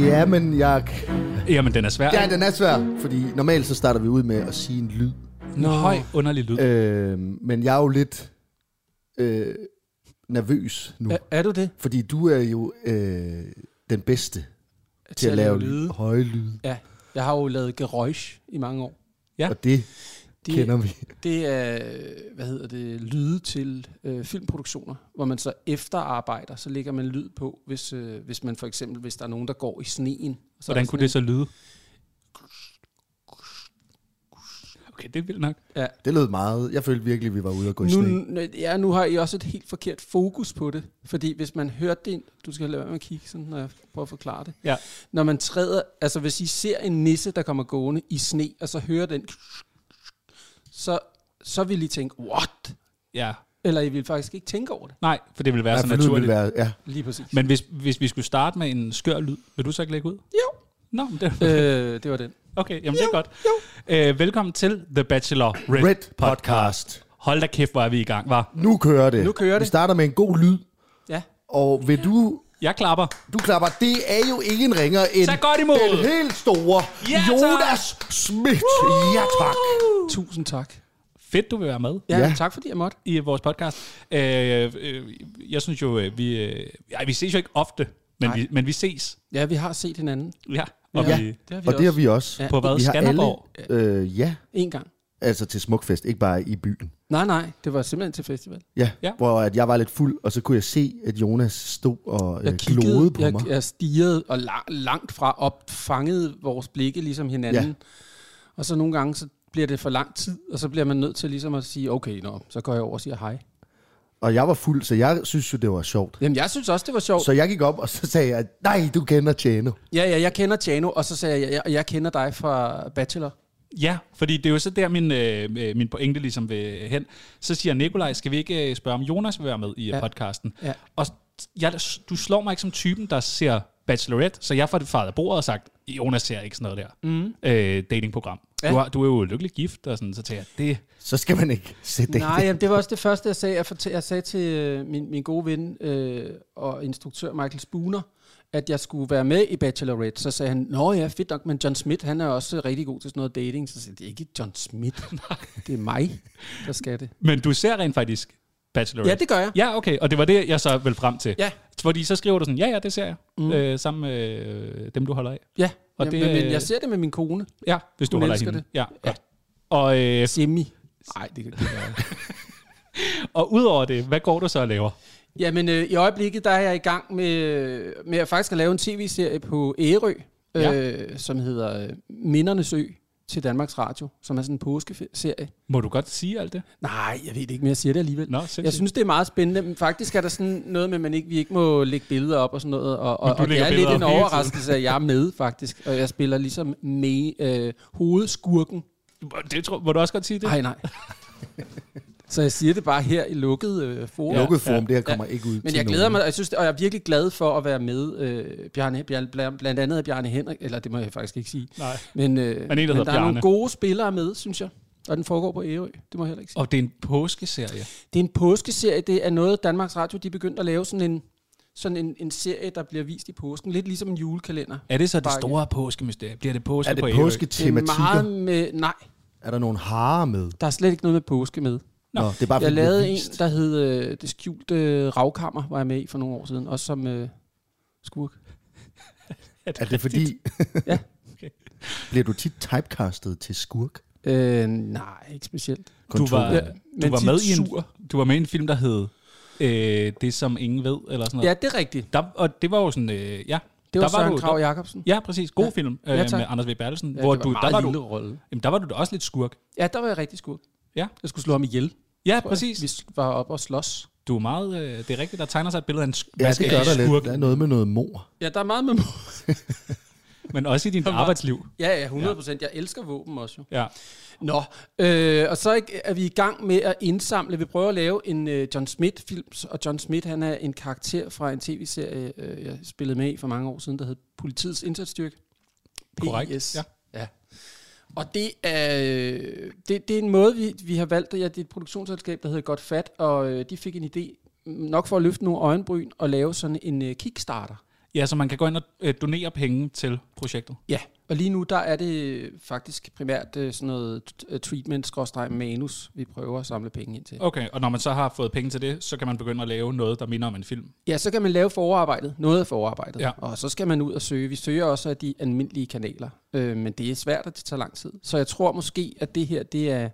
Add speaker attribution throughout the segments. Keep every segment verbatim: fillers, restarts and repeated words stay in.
Speaker 1: Ja, men jeg...
Speaker 2: Jamen, den er svær.
Speaker 1: Ja, den er svær, fordi normalt så starter vi ud med at sige en lyd.
Speaker 2: En høj, underlig lyd.
Speaker 1: Øh, men jeg er jo lidt øh, nervøs nu.
Speaker 3: Er, er du det?
Speaker 1: Fordi du er jo øh, den bedste til, til at, at lave lyde. høje lyde.
Speaker 3: Ja, jeg har jo lavet geräusch i mange år.
Speaker 2: Ja.
Speaker 1: Og det, det kender vi.
Speaker 3: Det er, hvad hedder det, lyde til øh, filmproduktioner, hvor man så efterarbejder, så lægger man lyd på, hvis, øh, hvis man for eksempel, hvis der er nogen, der går i sneen. Så
Speaker 2: Hvordan kunne det så lyde? Okay, det er vildt nok.
Speaker 3: Ja.
Speaker 1: Det lød meget. Jeg følte virkelig, at vi var ude og gå i
Speaker 3: nu,
Speaker 1: sne.
Speaker 3: Ja, nu har I også et helt forkert fokus på det. Fordi hvis man hørte det, du skal lade være med at kigge, sådan, når jeg prøver at forklare det.
Speaker 2: Ja.
Speaker 3: Når man træder, altså hvis I ser en nisse, der kommer gående i sne, og så hører den, så, så vil I tænke, what?
Speaker 2: Ja.
Speaker 3: Eller I vil faktisk ikke tænke over det.
Speaker 2: Nej, for det vil være
Speaker 1: Ja,
Speaker 2: så
Speaker 1: for lyden
Speaker 2: naturligt.
Speaker 1: vil være, ja.
Speaker 3: Lige præcis.
Speaker 2: Men hvis, hvis vi skulle starte med en skør lyd, vil du så ikke lægge ud?
Speaker 3: Jo.
Speaker 2: Nå, men det
Speaker 3: øh, det var den.
Speaker 2: Okay, jamen det er godt. Øh, velkommen til The Bachelor Red,
Speaker 1: Red
Speaker 2: Podcast.
Speaker 1: Podcast.
Speaker 2: Hold da kæft, hvor er vi i gang, var.
Speaker 1: Nu kører det.
Speaker 3: Nu kører det.
Speaker 1: Vi starter med en god lyd.
Speaker 3: Ja.
Speaker 1: Og vil du...
Speaker 2: Jeg klapper.
Speaker 1: Du klapper. Det er jo ingen ringer end
Speaker 2: Tag godt imod.
Speaker 1: den helt store
Speaker 2: Ja, tak.
Speaker 1: Jonas Schmidt. Ja, tak.
Speaker 3: Tusind tak.
Speaker 2: Fedt, du vil være med
Speaker 3: Ja,
Speaker 1: Ja.
Speaker 3: ja. Tak fordi jeg måtte.
Speaker 2: i vores podcast. Øh, øh, jeg synes jo, øh, vi, øh, ja, vi ses jo ikke ofte, men vi, men vi ses.
Speaker 3: Ja, vi har set hinanden.
Speaker 2: Ja, og
Speaker 3: Ja.
Speaker 2: vi,
Speaker 3: Det har vi
Speaker 1: Og
Speaker 3: også.
Speaker 1: det har vi også.
Speaker 3: Ja.
Speaker 2: på hvad?
Speaker 1: Vi har
Speaker 2: Skanderborg?
Speaker 1: alle, øh, ja,
Speaker 3: En gang.
Speaker 1: altså til Smukfest, ikke bare i byen.
Speaker 3: Nej, nej. Det var simpelthen til festival.
Speaker 1: Ja,
Speaker 2: Ja.
Speaker 1: hvor at jeg var lidt fuld, og så kunne jeg se, at Jonas stod og øh,
Speaker 3: Jeg
Speaker 1: glodede
Speaker 3: kiggede,
Speaker 1: på
Speaker 3: jeg,
Speaker 1: mig.
Speaker 3: jeg stirrede og la- langt fra op, fangede vores blikke ligesom hinanden.
Speaker 1: Ja.
Speaker 3: Og så nogle gange, så bliver det for lang tid, og så bliver man nødt til ligesom at sige, okay, nå, så går jeg over og siger hej.
Speaker 1: Og jeg var fuld, så jeg synes jo, det var sjovt.
Speaker 3: Jamen, jeg synes også, det var sjovt.
Speaker 1: Så jeg gik op, og så sagde jeg, nej, du kender Tjano.
Speaker 3: Ja, ja, jeg kender Tjano, og så sagde jeg, jeg, jeg kender dig fra Bachelor.
Speaker 2: Ja, fordi det er jo så der, min, øh, min pointe ligesom vil hen. Så siger Nikolaj, skal vi ikke øh, spørge, om Jonas vil være med i ja. podcasten?
Speaker 3: Ja.
Speaker 2: Og jeg, du slår mig ikke som typen, der ser Bachelorette, så jeg får det faret af bordet og sagt, Jonas ser ikke sådan noget der. Mm. Øh, datingprogram.
Speaker 3: Ja.
Speaker 2: Du, har, du er jo lykkelig gift, og sådan, så tænker jeg, det...
Speaker 1: Så skal man ikke sætte det.
Speaker 3: Nej, jamen, det var også det første, jeg sagde. Jeg, fortæ- jeg sagde til øh, min, min gode ven øh, og instruktør Michael Spooner, at jeg skulle være med i Bachelorette. Så sagde han, nå ja, fedt nok, men John Smith, han er også rigtig god til sådan noget dating. Så sagde jeg, det er ikke John Smith, det er mig, der skal det.
Speaker 2: Men du ser rent faktisk Bachelorette?
Speaker 3: Ja, det gør jeg.
Speaker 2: Ja, okay, og det var det, jeg så ville frem til.
Speaker 3: Ja.
Speaker 2: Fordi så skriver du sådan, ja, ja, det ser jeg,
Speaker 3: Mm.
Speaker 2: øh, sammen med øh, dem, du holder af.
Speaker 3: Ja,
Speaker 2: Og
Speaker 3: og
Speaker 2: det-
Speaker 3: det, men, men jeg ser det med min kone.
Speaker 2: Ja, hvis du
Speaker 3: Hun
Speaker 2: holder af
Speaker 3: elsker
Speaker 2: hende.
Speaker 3: det.
Speaker 2: Ja,
Speaker 3: Ja.
Speaker 2: godt. Og, øh,
Speaker 3: Semi. Nej, det, det gør jeg ikke.
Speaker 2: og udover det, hvad går du så og laver?
Speaker 3: Jamen, øh, i øjeblikket, der er jeg i gang med, med at faktisk at lave en tv-serie på Ærø,
Speaker 2: Ja.
Speaker 3: øh, som hedder øh, Mindernes Ø til Danmarks Radio, som er sådan en påskeserie.
Speaker 2: Må du godt sige alt det?
Speaker 3: Nej, jeg ved det ikke, men jeg siger det alligevel.
Speaker 2: Nå, sindssygt.
Speaker 3: Jeg synes, det er meget spændende. Men faktisk er der sådan noget med, at man ikke, vi ikke må lægge billeder op og sådan noget. Og, og,
Speaker 2: du
Speaker 3: og det
Speaker 2: lægger
Speaker 3: er lidt
Speaker 2: billeder
Speaker 3: en
Speaker 2: op hele
Speaker 3: overraskelse, at jeg er med, faktisk. Og jeg spiller ligesom med øh, hovedskurken.
Speaker 2: Det tror, må du også godt sige det?
Speaker 3: Nej, nej. Så jeg siger det bare her i lukket øh, forum.
Speaker 1: Ja, lukket form,
Speaker 2: ja.
Speaker 1: det her kommer ja. ikke ud
Speaker 3: Men
Speaker 1: til
Speaker 3: jeg glæder
Speaker 1: nogen.
Speaker 3: mig, og jeg synes, og jeg er virkelig glad for at være med. Øh, Bjarne, Bjarne, blandt andet af Bjarne Henrik, eller det må jeg faktisk ikke sige.
Speaker 2: Nej.
Speaker 3: Men, øh,
Speaker 2: Men en, der hedder
Speaker 3: der er
Speaker 2: Bjarne.
Speaker 3: nogle gode spillere med, synes jeg. Og den foregår på Ærø. Det må jeg heller ikke sige.
Speaker 2: Og det er en påskeserie.
Speaker 3: Det er en påskeserie. Det er noget, Danmarks Radio, de er begyndt at lave sådan en, sådan en, en serie, der bliver vist i påsken. Lidt ligesom en julekalender.
Speaker 2: Er det så det
Speaker 3: Bare-
Speaker 2: store påskemysterie? Bliver det påske
Speaker 1: Er det
Speaker 2: på Ærø?
Speaker 3: Det er
Speaker 1: påsketematikker?
Speaker 3: meget med... Nej,
Speaker 1: Er der nogle harer med?
Speaker 3: der er slet ikke noget med påske med.
Speaker 1: Nå, det er bare
Speaker 3: Jeg
Speaker 1: fordi, det er
Speaker 3: lavede en,
Speaker 1: vist.
Speaker 3: der hed øh, Det skjulte øh, ravkammer, var jeg med i for nogle år siden. Også som øh, skurk.
Speaker 2: Er det,
Speaker 1: Er det fordi...
Speaker 3: Ja.
Speaker 2: Okay.
Speaker 1: Bliver du tit typecastet til skurk?
Speaker 3: Øh, nej, ikke specielt.
Speaker 2: Du var,
Speaker 3: Ja,
Speaker 2: du,
Speaker 3: men
Speaker 2: var
Speaker 3: tit
Speaker 2: med i en,
Speaker 3: sur.
Speaker 2: du var med i en film, der hed øh, Det, som ingen ved, eller sådan noget.
Speaker 3: Ja, det er rigtigt.
Speaker 2: Der, og det var jo sådan, øh, ja.
Speaker 3: Det var
Speaker 2: der
Speaker 3: Søren
Speaker 2: du,
Speaker 3: Kragh
Speaker 2: der,
Speaker 3: Jacobsen.
Speaker 2: Ja, præcis. God
Speaker 3: Ja.
Speaker 2: film øh,
Speaker 3: Ja, tak.
Speaker 2: med Anders V. Bertelsen.
Speaker 3: Ja,
Speaker 2: hvor
Speaker 3: det var
Speaker 2: du,
Speaker 3: en
Speaker 2: der,
Speaker 3: meget
Speaker 2: var
Speaker 3: lille
Speaker 2: du,
Speaker 3: rolle.
Speaker 2: jamen, der var du da også lidt skurk.
Speaker 3: Ja, der var jeg rigtig skurk.
Speaker 2: Ja.
Speaker 3: Jeg skulle slå ham ihjel.
Speaker 2: Ja,
Speaker 3: tror jeg.
Speaker 2: præcis.
Speaker 3: Vi var oppe og slås.
Speaker 2: Du er meget, øh, det er rigtigt, der tegner sig et billede af en sk-
Speaker 1: Ja,
Speaker 2: hvad skal
Speaker 1: det gør
Speaker 2: jeg sige,
Speaker 1: der
Speaker 2: skurk,
Speaker 1: lidt. Der er noget med noget mor.
Speaker 3: Ja, der er meget med
Speaker 2: men også i dit arbejdsliv.
Speaker 3: Ja, ja, hundrede procent. Jeg elsker våben også jo.
Speaker 2: Ja.
Speaker 3: Nå, øh, og så er vi i gang med at indsamle. Vi prøver at lave en uh, John Smith-film, og John Smith, han er en karakter fra en tv-serie, uh, jeg spillede med i for mange år siden, der hed Politiets Indsatsstyrke.
Speaker 2: Korrekt,
Speaker 3: P I S.
Speaker 2: ja.
Speaker 3: Ja. Og det er, øh, det, det er en måde, vi, vi har valgt. Ja, det er et produktionsselskab, der hedder Godt Fat, og øh, de fik en idé, nok for at løfte nogle øjenbryn, og lave sådan en uh, Kickstarter.
Speaker 2: Ja, så man kan gå ind og øh, donere penge til projektet.
Speaker 3: Ja, og lige nu der er det faktisk primært øh, sådan noget t- treatment-manus, vi prøver at samle penge ind til.
Speaker 2: Okay, og når man så har fået penge til det, så kan man begynde at lave noget, der minder om en film.
Speaker 3: Ja, så kan man lave forarbejdet, noget af forarbejdet,
Speaker 2: Ja.
Speaker 3: og så skal man ud og søge. Vi søger også af de almindelige kanaler, øh, men det er svært, at det tager lang tid. Så jeg tror måske, at det her det er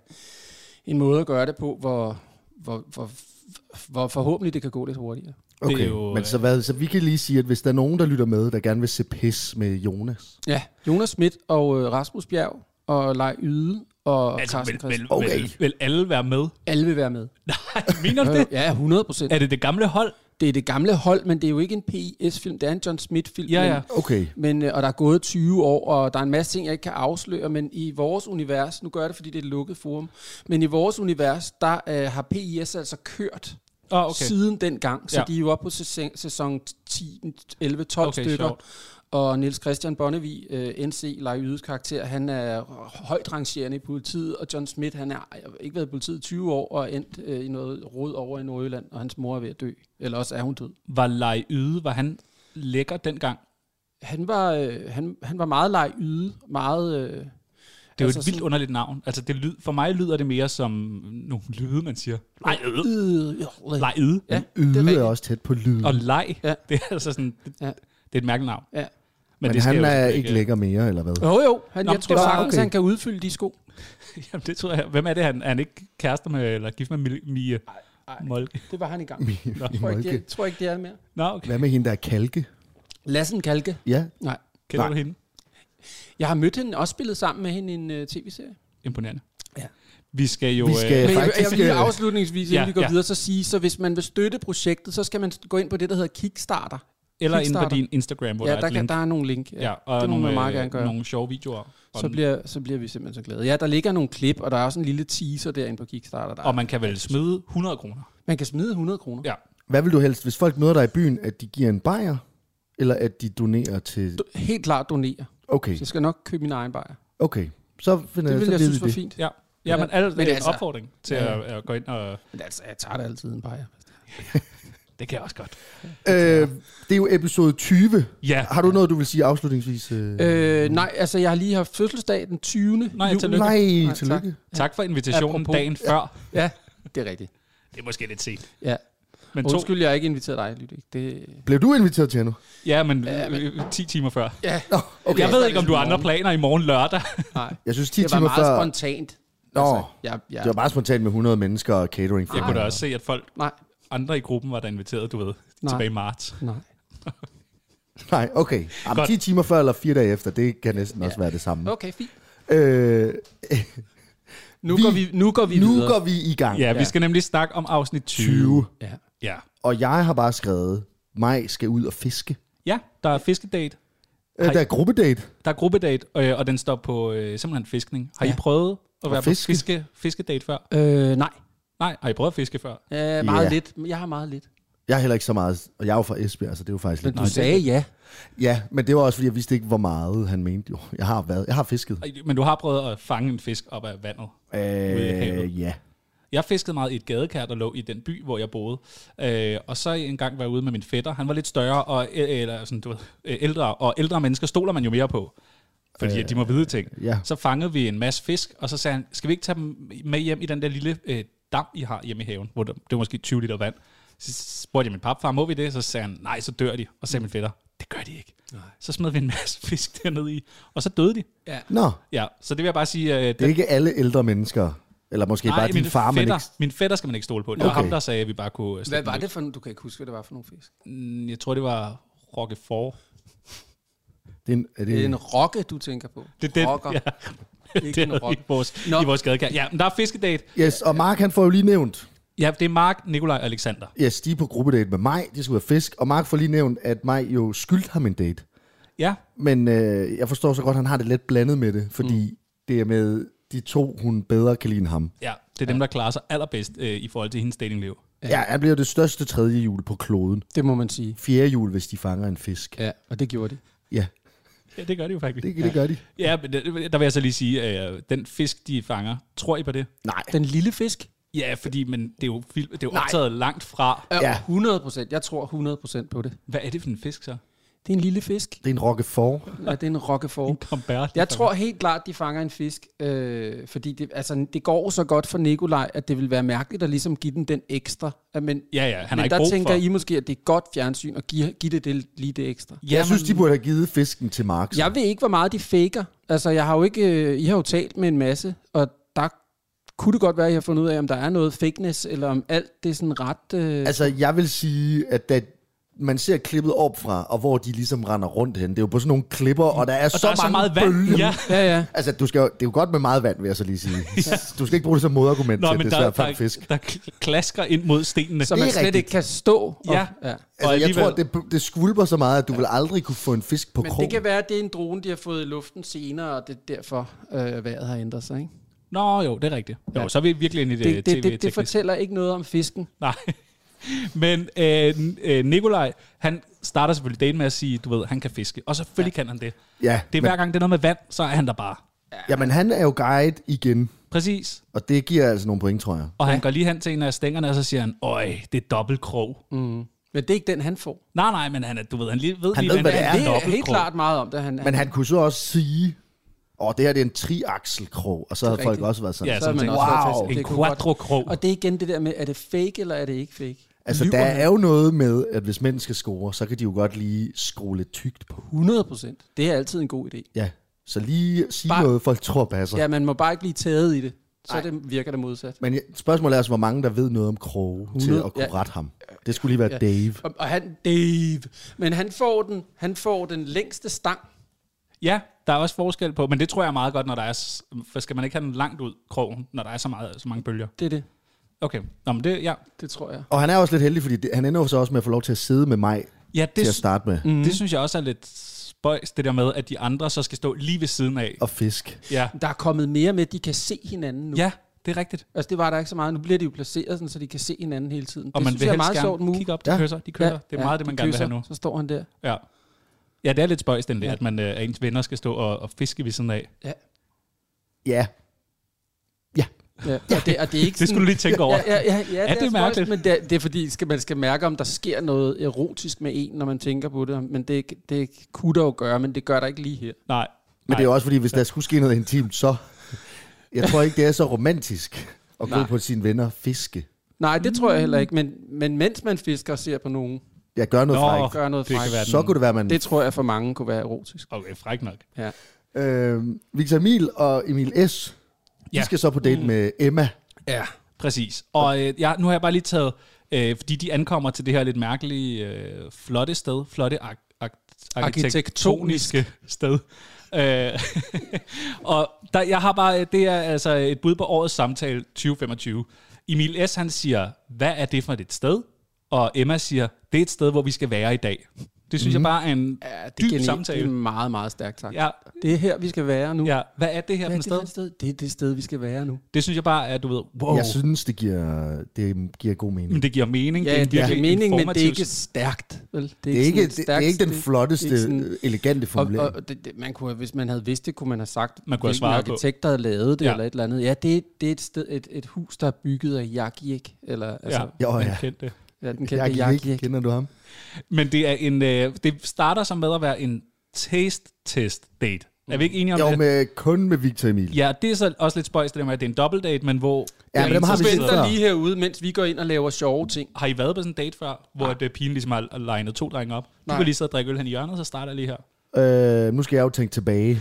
Speaker 3: en måde at gøre det på, hvor, hvor, hvor, hvor forhåbentlig det kan gå lidt hurtigere.
Speaker 1: Okay,
Speaker 2: Det er jo,
Speaker 1: men så, hvad, så vi kan lige sige, at hvis der er nogen, der lytter med, der gerne vil se pis med Jonas.
Speaker 3: Ja, Jonas Schmidt og øh, Rasmus Bjerg og Lej Yde og
Speaker 2: Altså,
Speaker 3: Carsten
Speaker 2: vil,
Speaker 3: Christensen.
Speaker 2: vil,
Speaker 1: Okay.
Speaker 2: vil, vil alle være med?
Speaker 3: Alle vil være med.
Speaker 2: Nej, mener du det?
Speaker 3: Ja, hundrede procent.
Speaker 2: Er det det gamle hold?
Speaker 3: Det er det gamle hold, men det er jo ikke en P I S-film, det er en John Smith-film.
Speaker 2: Ja, ja.
Speaker 3: Men,
Speaker 1: Okay.
Speaker 3: men, øh, og der er gået tyve år, og der er en masse ting, jeg ikke kan afsløre, men i vores univers, nu gør jeg det, fordi det er et lukket forum, men i vores univers, der øh, har P I S altså kørt
Speaker 2: Oh, okay.
Speaker 3: siden den gang, så
Speaker 2: Ja.
Speaker 3: de er jo oppe på sæson, sæson ti, elleve, tolv
Speaker 2: Okay,
Speaker 3: stykker.
Speaker 2: sjovt.
Speaker 3: Og Niels Christian Bonnevig, uh, N C, Lej Ydes karakter, han er højt rangerende i politiet, og John Smith, han har ikke været i politiet i tyve år, og er endt uh, i noget rod over i Nordjylland, og hans mor er ved at dø. Eller også er hun død.
Speaker 2: Var Lej Yde, var han lækker dengang?
Speaker 3: Han var, øh, han, han var meget Lej Yde, meget... Øh,
Speaker 2: Det er jo
Speaker 3: altså
Speaker 2: et vildt
Speaker 3: sådan-
Speaker 2: underligt navn. Altså, det lyd, for mig lyder det mere som nogle lyde, man siger. Lej Yde.
Speaker 3: Øh,
Speaker 2: Lej Yde.
Speaker 3: Ja, det
Speaker 1: Yde
Speaker 3: er
Speaker 1: er,
Speaker 3: rigtigt.
Speaker 1: også tæt på lyd.
Speaker 2: Og leg,
Speaker 3: Ja.
Speaker 2: det er altså sådan, det,
Speaker 3: Ja.
Speaker 2: det er et mærkeligt navn.
Speaker 3: Ja.
Speaker 1: Men,
Speaker 2: det skal
Speaker 1: han
Speaker 2: jo
Speaker 1: er
Speaker 2: selvfølgelig
Speaker 1: ikke lækker mere, eller hvad?
Speaker 3: Jo, jo. Han,
Speaker 2: Nå,
Speaker 3: jeg
Speaker 2: det
Speaker 3: tror
Speaker 2: var-
Speaker 3: sagtens,
Speaker 1: okay.
Speaker 3: han kan udfylde de sko.
Speaker 2: Jamen, det tror jeg. Hvem er det? Han, er han ikke kærester med, eller gift med Mil- Mie Molke?
Speaker 3: Det var han i gang.
Speaker 1: Nå,
Speaker 3: Jeg tror ikke, det, jeg tror ikke, det er det mere.
Speaker 2: Nå, okay.
Speaker 1: Hvad med hende, der er kalke?
Speaker 3: Lassen Kalke.
Speaker 1: Ja,
Speaker 3: Nej.
Speaker 2: Kender
Speaker 1: Nej.
Speaker 2: du hende?
Speaker 3: Jeg har mødt hende, også spillet sammen med hende i en uh, tv-serie.
Speaker 2: Imponerende.
Speaker 3: Ja.
Speaker 2: Vi skal jo...
Speaker 1: Vi skal-
Speaker 2: Øh,
Speaker 3: Men jeg,
Speaker 1: faktisk,
Speaker 3: jeg vil lige
Speaker 1: øh,
Speaker 3: afslutningsvis, inden
Speaker 2: ja,
Speaker 3: vi går
Speaker 2: ja.
Speaker 3: videre, så sige, så hvis man vil støtte projektet, så skal man gå ind på det, der hedder Kickstarter.
Speaker 2: eller inde på
Speaker 3: Kickstarter.
Speaker 2: din Instagram, hvor
Speaker 3: Ja,
Speaker 2: der er
Speaker 3: der,
Speaker 2: et
Speaker 3: kan,
Speaker 2: link.
Speaker 3: der er nogle link.
Speaker 2: Ja, og
Speaker 3: det må
Speaker 2: nogle,
Speaker 3: man meget
Speaker 2: øh,
Speaker 3: gerne gøre.
Speaker 2: nogle sjove videoer.
Speaker 3: Så bliver, så bliver vi simpelthen så glade. Ja, der ligger nogle klip, og der er også en lille teaser derinde på Kickstarter. Der
Speaker 2: Og man kan vel smide hundrede kroner.
Speaker 3: man kan smide hundrede kroner.
Speaker 2: Ja.
Speaker 1: hvad vil du helst, hvis folk møder dig i byen, at de giver en bajer, eller at de donerer til...
Speaker 3: Du- Helt klart donere.
Speaker 1: Okay,
Speaker 3: Så jeg skal nok købe min egen bajer.
Speaker 1: okay. Så finder
Speaker 3: Det
Speaker 1: så
Speaker 3: vil jeg
Speaker 1: ved
Speaker 3: synes
Speaker 1: vi
Speaker 3: var
Speaker 1: det.
Speaker 3: fint.
Speaker 2: Ja, ja, men alt,
Speaker 3: Men
Speaker 2: det er en
Speaker 3: altså-
Speaker 2: opfordring til
Speaker 3: Ja.
Speaker 2: at, at gå ind og...
Speaker 3: Men altså, jeg tager da altid en bajer.
Speaker 2: Det kan jeg også godt.
Speaker 1: Øh, det er jo episode tyve.
Speaker 2: Ja.
Speaker 1: Har du noget, du vil sige afslutningsvis? Øh?
Speaker 3: Øh, nej, altså jeg har lige haft fødselsdag den tyvende
Speaker 2: Nej,
Speaker 3: juli.
Speaker 2: tillykke.
Speaker 1: Nej,
Speaker 3: Nej,
Speaker 1: tillykke.
Speaker 2: Tak for invitationen
Speaker 3: Apropos-
Speaker 2: dagen før.
Speaker 3: Ja, det er rigtigt.
Speaker 2: Det er måske lidt sent.
Speaker 3: Ja.
Speaker 2: Men to,
Speaker 3: Undskyld, jeg har ikke inviteret dig, Lydik. Det...
Speaker 1: Blev du inviteret til nu?
Speaker 2: ja, men,
Speaker 3: Ja, men-
Speaker 2: øh, ti timer før.
Speaker 3: Ja,
Speaker 1: Nå,
Speaker 2: Okay. Jeg ved ikke, om du har andre
Speaker 3: morgen.
Speaker 2: planer i morgen lørdag.
Speaker 3: nej.
Speaker 1: Jeg synes ti
Speaker 3: Det var
Speaker 1: timer
Speaker 3: meget
Speaker 1: før...
Speaker 3: spontant.
Speaker 1: Nå,
Speaker 3: jeg, jeg,
Speaker 1: det var bare spontant med hundrede mennesker og catering.
Speaker 2: Jeg kunne da også se, at folk,
Speaker 3: Nej,
Speaker 2: andre i gruppen var der inviteret, du ved,
Speaker 3: Nej.
Speaker 2: tilbage i marts.
Speaker 3: nej.
Speaker 1: Nej, okay. Jamen,
Speaker 2: Godt.
Speaker 1: ti timer før eller fire dage efter, det kan næsten også være det samme.
Speaker 3: Okay, fint.
Speaker 1: Øh,
Speaker 3: Nu,
Speaker 1: Vi-
Speaker 3: går vi, nu går vi
Speaker 1: nu
Speaker 3: videre.
Speaker 1: går vi i gang.
Speaker 2: Ja, vi
Speaker 3: Ja.
Speaker 2: skal nemlig snakke om afsnit tyve.
Speaker 1: tyve.
Speaker 3: Ja.
Speaker 2: Ja.
Speaker 1: Og jeg har bare skrevet, mig skal ud og fiske.
Speaker 2: Ja, der er fiskedate.
Speaker 1: Øh,
Speaker 2: Hej.
Speaker 1: der er gruppedate.
Speaker 2: Der er gruppedate, øh, og den står på øh, simpelthen fiskning. Har
Speaker 3: Ja.
Speaker 2: I prøvet at være
Speaker 1: fiske?
Speaker 2: på fiske, fiskedate før?
Speaker 3: Øh, nej.
Speaker 2: Nej, har I prøvet at fiske før?
Speaker 3: Øh, meget
Speaker 1: Ja.
Speaker 3: lidt. Jeg har meget lidt.
Speaker 1: Jeg er heller ikke så meget, og jeg er jo fra Esbjerg, så det er jo faktisk
Speaker 3: Men
Speaker 1: lidt...
Speaker 3: du
Speaker 2: Nej,
Speaker 3: sagde ja.
Speaker 1: Ja, men det var også, fordi jeg vidste ikke, hvor meget han mente. Jo, jeg har været, jeg har fisket.
Speaker 2: Ej, Men du har prøvet at fange en fisk op af vandet. Ude i havet.
Speaker 1: Øh, ja.
Speaker 2: Jeg fiskede meget i et gadekær, der lå i den by, hvor jeg boede. Øh, og så en gang var jeg ude med min fætter. Han var lidt større og øh, eller sådan, du ved, øh, ældre. Og ældre mennesker stoler man jo mere på, fordi øh, de må vide ting.
Speaker 1: Ja.
Speaker 2: Så fangede vi en masse fisk, og så sagde han, skal vi ikke tage dem med hjem i den der lille øh, dam, I har hjemme i haven, hvor der, det var måske tyve liter vand. Så spurgte jeg min papfar, må vi det? Så sagde han, nej, så dør de. Og så sagde min fætter, det gør de ikke. Nej. Så smed vi en masse fisk dernede i, og så døde de.
Speaker 3: Ja.
Speaker 1: Nå,
Speaker 2: Ja, så det vil jeg bare sige... Øh,
Speaker 1: det er ikke alle ældre mennesker. Eller måske
Speaker 2: nej,
Speaker 1: bare din
Speaker 2: min
Speaker 1: far, men
Speaker 2: fætter,
Speaker 1: ikke...
Speaker 2: min fætter skal man ikke stole på. Det var
Speaker 1: Okay.
Speaker 2: ham, der sagde, at vi bare kunne...
Speaker 3: Hvad
Speaker 2: slippe
Speaker 3: var
Speaker 2: dem
Speaker 3: det for en, du kan ikke huske, hvad det var for nogle fisk?
Speaker 2: ud. Jeg tror, det var Roquefort.
Speaker 1: Det er, en, er
Speaker 3: Det er
Speaker 1: det,
Speaker 3: en rokke, du tænker på.
Speaker 2: Det er den,
Speaker 3: Rokker.
Speaker 2: ja.
Speaker 3: Ikke
Speaker 2: det er
Speaker 3: en
Speaker 2: i
Speaker 3: rokke.
Speaker 2: vores,
Speaker 3: Nå.
Speaker 2: i vores gadekær. Ja, men der er fiskedate.
Speaker 1: yes, og Mark han får jo lige nævnt,
Speaker 2: Ja, det er Mark, Nikolaj og Alexander.
Speaker 1: yes, de er på gruppedate med mig, de skal ud og fisk, og Mark får lige nævnt, at mig jo skyldte ham en date.
Speaker 2: Ja,
Speaker 1: Men øh, jeg forstår så godt, at han har det lidt blandet med det, fordi mm. det er med de to, hun bedre kan lide end ham.
Speaker 2: ja, det er dem, der klarer sig allerbedst øh, i forhold til hendes datingliv.
Speaker 1: Ja, han bliver det største tredje jul på kloden.
Speaker 3: Det må man sige.
Speaker 1: Fjerde jul, hvis de fanger en fisk.
Speaker 3: Ja, og det gjorde de.
Speaker 1: Ja,
Speaker 2: Ja, det gør de jo faktisk.
Speaker 1: det, det gør de.
Speaker 2: Ja, men det, der vil jeg så lige sige, at øh, den fisk, de fanger, tror I på det?
Speaker 1: Nej.
Speaker 3: Den lille fisk?
Speaker 2: Ja, fordi men det er jo, film, det er jo
Speaker 3: Nej.
Speaker 2: optaget langt fra.
Speaker 3: Ja.
Speaker 1: Ja.
Speaker 3: hundrede procent. Jeg tror hundrede procent på det.
Speaker 2: Hvad er det for en fisk så?
Speaker 3: Det er en lille fisk.
Speaker 1: Det er en roquefort.
Speaker 3: Ja, det er en roquefort.
Speaker 2: Compère,
Speaker 3: Jeg tror helt klart, de fanger en fisk, øh, fordi det, altså, det går så godt for Nikolaj, at det vil være mærkeligt at ligesom give den den ekstra. Men,
Speaker 2: Ja, ja, han har
Speaker 3: men
Speaker 2: ikke
Speaker 3: der
Speaker 2: brug
Speaker 3: tænker
Speaker 2: for...
Speaker 3: I måske, at det er godt fjernsyn at give, give det, det lige det ekstra.
Speaker 1: Ja, jeg synes, de burde have givet fisken til Mark.
Speaker 3: Jeg ved ikke, hvor meget de faker. Altså, jeg har jo ikke, øh, I har jo talt med en masse, og der kunne det godt være, at I har fundet ud af, om der er noget fakeness, eller om alt det er sådan ret... Øh...
Speaker 1: Altså, jeg vil sige, at da man ser klippet op fra, og hvor de ligesom render rundt hen. Det er jo på sådan nogle klipper, og der er,
Speaker 2: og
Speaker 1: så,
Speaker 2: der er
Speaker 1: mange
Speaker 2: så meget vand.
Speaker 1: bølger.
Speaker 2: Ja.
Speaker 3: Ja, ja.
Speaker 1: Altså, du skal, jo- det er jo godt med meget vand, vil jeg så lige sige.
Speaker 2: Ja.
Speaker 1: Du skal ikke bruge det som modargument
Speaker 2: Nå,
Speaker 1: til,
Speaker 2: men
Speaker 1: det er
Speaker 2: der,
Speaker 1: svært for
Speaker 2: der,
Speaker 1: en fisk.
Speaker 2: der klasker ind mod stenene.
Speaker 3: Så
Speaker 1: Det
Speaker 3: man
Speaker 1: er
Speaker 3: slet
Speaker 1: rigtigt.
Speaker 3: ikke kan stå. Og,
Speaker 2: Ja.
Speaker 3: ja.
Speaker 1: Altså, jeg
Speaker 2: alligevel-
Speaker 1: tror, det, det skvulper så meget, at du vil aldrig kunne få en fisk på
Speaker 3: Men
Speaker 1: krog.
Speaker 3: det kan være, at det er en drone, de har fået i luften senere, og det er derfor, øh, vejret har ændret sig. Ikke?
Speaker 2: Nå, jo, det er rigtigt. Jo,
Speaker 3: Ja.
Speaker 2: så er vi virkelig inde i det,
Speaker 3: Det, det, det, det
Speaker 2: tv-tekniske.
Speaker 3: fortæller ikke noget om fisken.
Speaker 2: Nej. Men øh, øh, Nikolaj, han starter selvfølgelig dagen med at sige, du ved, han kan fiske. Og selvfølgelig ja. kan han det.
Speaker 1: Ja,
Speaker 2: Det er
Speaker 1: men,
Speaker 2: hver gang, det er noget med vand, så er han der bare.
Speaker 1: jamen, han er jo guide igen,
Speaker 2: Præcis.
Speaker 1: og det giver altså nogle point, tror jeg.
Speaker 2: Og han går lige hen til en af stængerne, og så siger han, øj, det er dobbeltkrog.
Speaker 3: Mm. Men det er ikke den, han får.
Speaker 2: Nej, nej, men han er, du ved, han lige ved
Speaker 1: Han
Speaker 2: lige,
Speaker 1: ved, hvad det er.
Speaker 3: Det er helt
Speaker 2: dobbeltkrog.
Speaker 3: klart meget om det. Han,
Speaker 1: Men han kunne så også sige, åh, oh, det her det er en triakselkrog, og så havde folk
Speaker 3: rigtigt.
Speaker 1: også været sådan.
Speaker 2: Ja,
Speaker 3: så
Speaker 2: så
Speaker 3: er man
Speaker 2: tænker,
Speaker 3: også
Speaker 1: wow.
Speaker 3: været fast.
Speaker 2: En
Speaker 3: Det kunne godt-
Speaker 2: quadrokrog.
Speaker 3: Og det er igen det der med, er det fake, eller er det ikke fake?
Speaker 1: Altså,
Speaker 3: Lyver
Speaker 1: der
Speaker 3: han?
Speaker 1: er jo noget med, at hvis mænd skal score, så kan de jo godt lige skrue lidt tykt på.
Speaker 3: hundrede procent. Det er altid en god idé.
Speaker 1: Ja, så lige sige
Speaker 3: Bare-
Speaker 1: noget, folk tror passer.
Speaker 3: Ja, man må bare ikke blive taget i det. Så
Speaker 1: Ej.
Speaker 3: det virker det modsat.
Speaker 1: Men spørgsmålet er altså, hvor mange der ved noget om kroge til
Speaker 3: hundrede,
Speaker 1: at kunne
Speaker 3: ja.
Speaker 1: rette ham. Det skulle lige være
Speaker 3: Ja.
Speaker 1: Dave.
Speaker 3: Og, og han, Dave. Men han får den, han får den længste stang.
Speaker 2: Ja, der er også forskel på, men det tror jeg er meget godt, når der er, s- for skal man ikke have den langt ud, krogen, når der er så, meget, så mange bølger.
Speaker 3: Det er det.
Speaker 2: Okay, Nå, men det, ja.
Speaker 3: Det tror jeg.
Speaker 1: Og han er også lidt heldig, fordi det, han ender jo så også med at få lov til at sidde med mig
Speaker 2: Ja,
Speaker 1: til at
Speaker 2: det,
Speaker 1: starte med.
Speaker 3: Mm.
Speaker 2: det synes jeg også er lidt spøjs, det der med, at de andre så skal stå lige ved siden af.
Speaker 1: Og fisk.
Speaker 2: Ja,
Speaker 3: Der er kommet mere med, at de kan se hinanden nu.
Speaker 2: ja det er rigtigt.
Speaker 3: Altså, det var der ikke så meget. Nu bliver de jo placeret, sådan, så de kan se hinanden hele tiden.
Speaker 2: Og
Speaker 3: det
Speaker 2: man
Speaker 3: synes
Speaker 2: vil
Speaker 3: jeg er
Speaker 2: helst
Speaker 3: meget
Speaker 2: gerne
Speaker 3: sjovt move.
Speaker 2: kigge op, de
Speaker 1: Ja.
Speaker 2: kysser, de kysser. Det er meget det, man
Speaker 3: de
Speaker 2: gerne vil
Speaker 3: kysser,
Speaker 2: have nu.
Speaker 3: Så står han der.
Speaker 2: Ja. Ja, det er lidt spøjs, den der,
Speaker 3: Ja.
Speaker 2: at, man, øh, at ens venner skal stå og, og fiske ved siden af.
Speaker 3: Ja.
Speaker 1: Ja.
Speaker 3: Ja, og det, og det er ikke
Speaker 2: Det skulle du lige tænke over.
Speaker 3: Ja, ja, ja, ja, det,
Speaker 2: det er
Speaker 3: er spøjst,
Speaker 2: mærkeligt.
Speaker 3: men det er, det er fordi, skal, man skal mærke, om der sker noget erotisk med en, når man tænker på det. Men det, det kunne der jo gøre, men det gør der ikke lige her.
Speaker 2: Nej.
Speaker 1: Men det er jo også fordi, hvis der skulle ske noget intimt, så... Jeg tror ikke, det er så romantisk at gå
Speaker 3: Nej.
Speaker 1: på sine venner og fiske.
Speaker 3: Nej, det tror jeg heller ikke. Men, men mens man fisker og ser på nogen,
Speaker 1: Jeg gør noget
Speaker 2: Nå.
Speaker 1: frækt.
Speaker 3: gør noget
Speaker 2: det kan
Speaker 3: frækt,
Speaker 2: være
Speaker 1: Så kunne det være, man...
Speaker 3: det tror jeg for mange kunne være erotisk.
Speaker 2: Okay, fræk nok.
Speaker 3: Ja.
Speaker 1: Øh, Victor Emil og Emil S. De
Speaker 2: Ja.
Speaker 1: skal så på date med Emma.
Speaker 2: Ja, præcis. Og øh, ja, nu har jeg bare lige taget, øh, fordi de ankommer til det her lidt mærkelige, øh, flotte sted, flotte ar- ar- arkitektoniske sted. Øh, og der, jeg har bare, det er altså et bud på årets samtale tyve femogtyve. Emil S. han siger, hvad er det for et sted? Og Emma siger, det er et sted, hvor vi skal være i dag. Det synes mm. jeg bare er en
Speaker 3: Ja, det er
Speaker 2: dyb
Speaker 3: genialt.
Speaker 2: samtale.
Speaker 3: Det er meget, meget stærkt sagt.
Speaker 2: Ja,
Speaker 3: Det er her, vi skal være nu.
Speaker 2: ja, hvad er det her
Speaker 3: Hvad
Speaker 2: for
Speaker 3: er
Speaker 2: et
Speaker 3: det
Speaker 2: sted?
Speaker 3: for et sted? Det er det sted, vi skal være nu.
Speaker 2: Det synes jeg bare er, du ved, wow,
Speaker 1: Jeg synes, det giver, det giver god mening.
Speaker 2: men det giver mening.
Speaker 3: Ja,
Speaker 2: det er en
Speaker 3: det giver
Speaker 2: virkelig
Speaker 3: mening, men det er
Speaker 2: informativ-
Speaker 3: ikke stærkt. Vel?
Speaker 1: Det er ikke,
Speaker 3: sådan
Speaker 1: det,
Speaker 3: et
Speaker 1: det er ikke den
Speaker 3: stærkt-
Speaker 1: flotteste,
Speaker 3: det er ikke sådan-
Speaker 1: elegante
Speaker 3: Og,
Speaker 1: formulering.
Speaker 3: og det, det, man kunne, hvis man havde vidst det, kunne man have sagt,
Speaker 2: Man kunne have
Speaker 3: hvilken
Speaker 2: svaret på.
Speaker 3: arkitekt, der havde lavet det,
Speaker 2: Ja.
Speaker 3: ja. eller et eller andet. Ja, det, det er et, sted, et, et hus, der er bygget af Jagiek, eller altså,
Speaker 2: Ja,
Speaker 1: Jo,
Speaker 2: man
Speaker 1: ja.
Speaker 2: kendte det.
Speaker 3: ja, den
Speaker 1: Jeg
Speaker 3: kendte
Speaker 1: kan ikke,
Speaker 3: Jagiek.
Speaker 1: kender du ham?
Speaker 2: Men det er en, øh, det starter som med at være en taste test date. Er vi ikke enige om
Speaker 1: Jo,
Speaker 2: det?
Speaker 1: med, kun med Victor Emil.
Speaker 2: Ja, det er så også lidt spøjs, det der med, at det er en double date, men hvor...
Speaker 1: Ja,
Speaker 2: den
Speaker 1: men dem
Speaker 2: ene
Speaker 1: har
Speaker 2: så
Speaker 1: vi set
Speaker 2: sidder-
Speaker 1: før.
Speaker 3: Venter lige herude, mens vi går ind og laver sjove ting.
Speaker 2: Har I været på sådan en date før, hvor ja. pigen ligesom har legnet to drenge op? De
Speaker 3: Nej.
Speaker 2: kunne lige sidde og drikke øl hen i hjørnet, så starter jeg lige her.
Speaker 1: Øh, nu skal jeg jo tænke tilbage.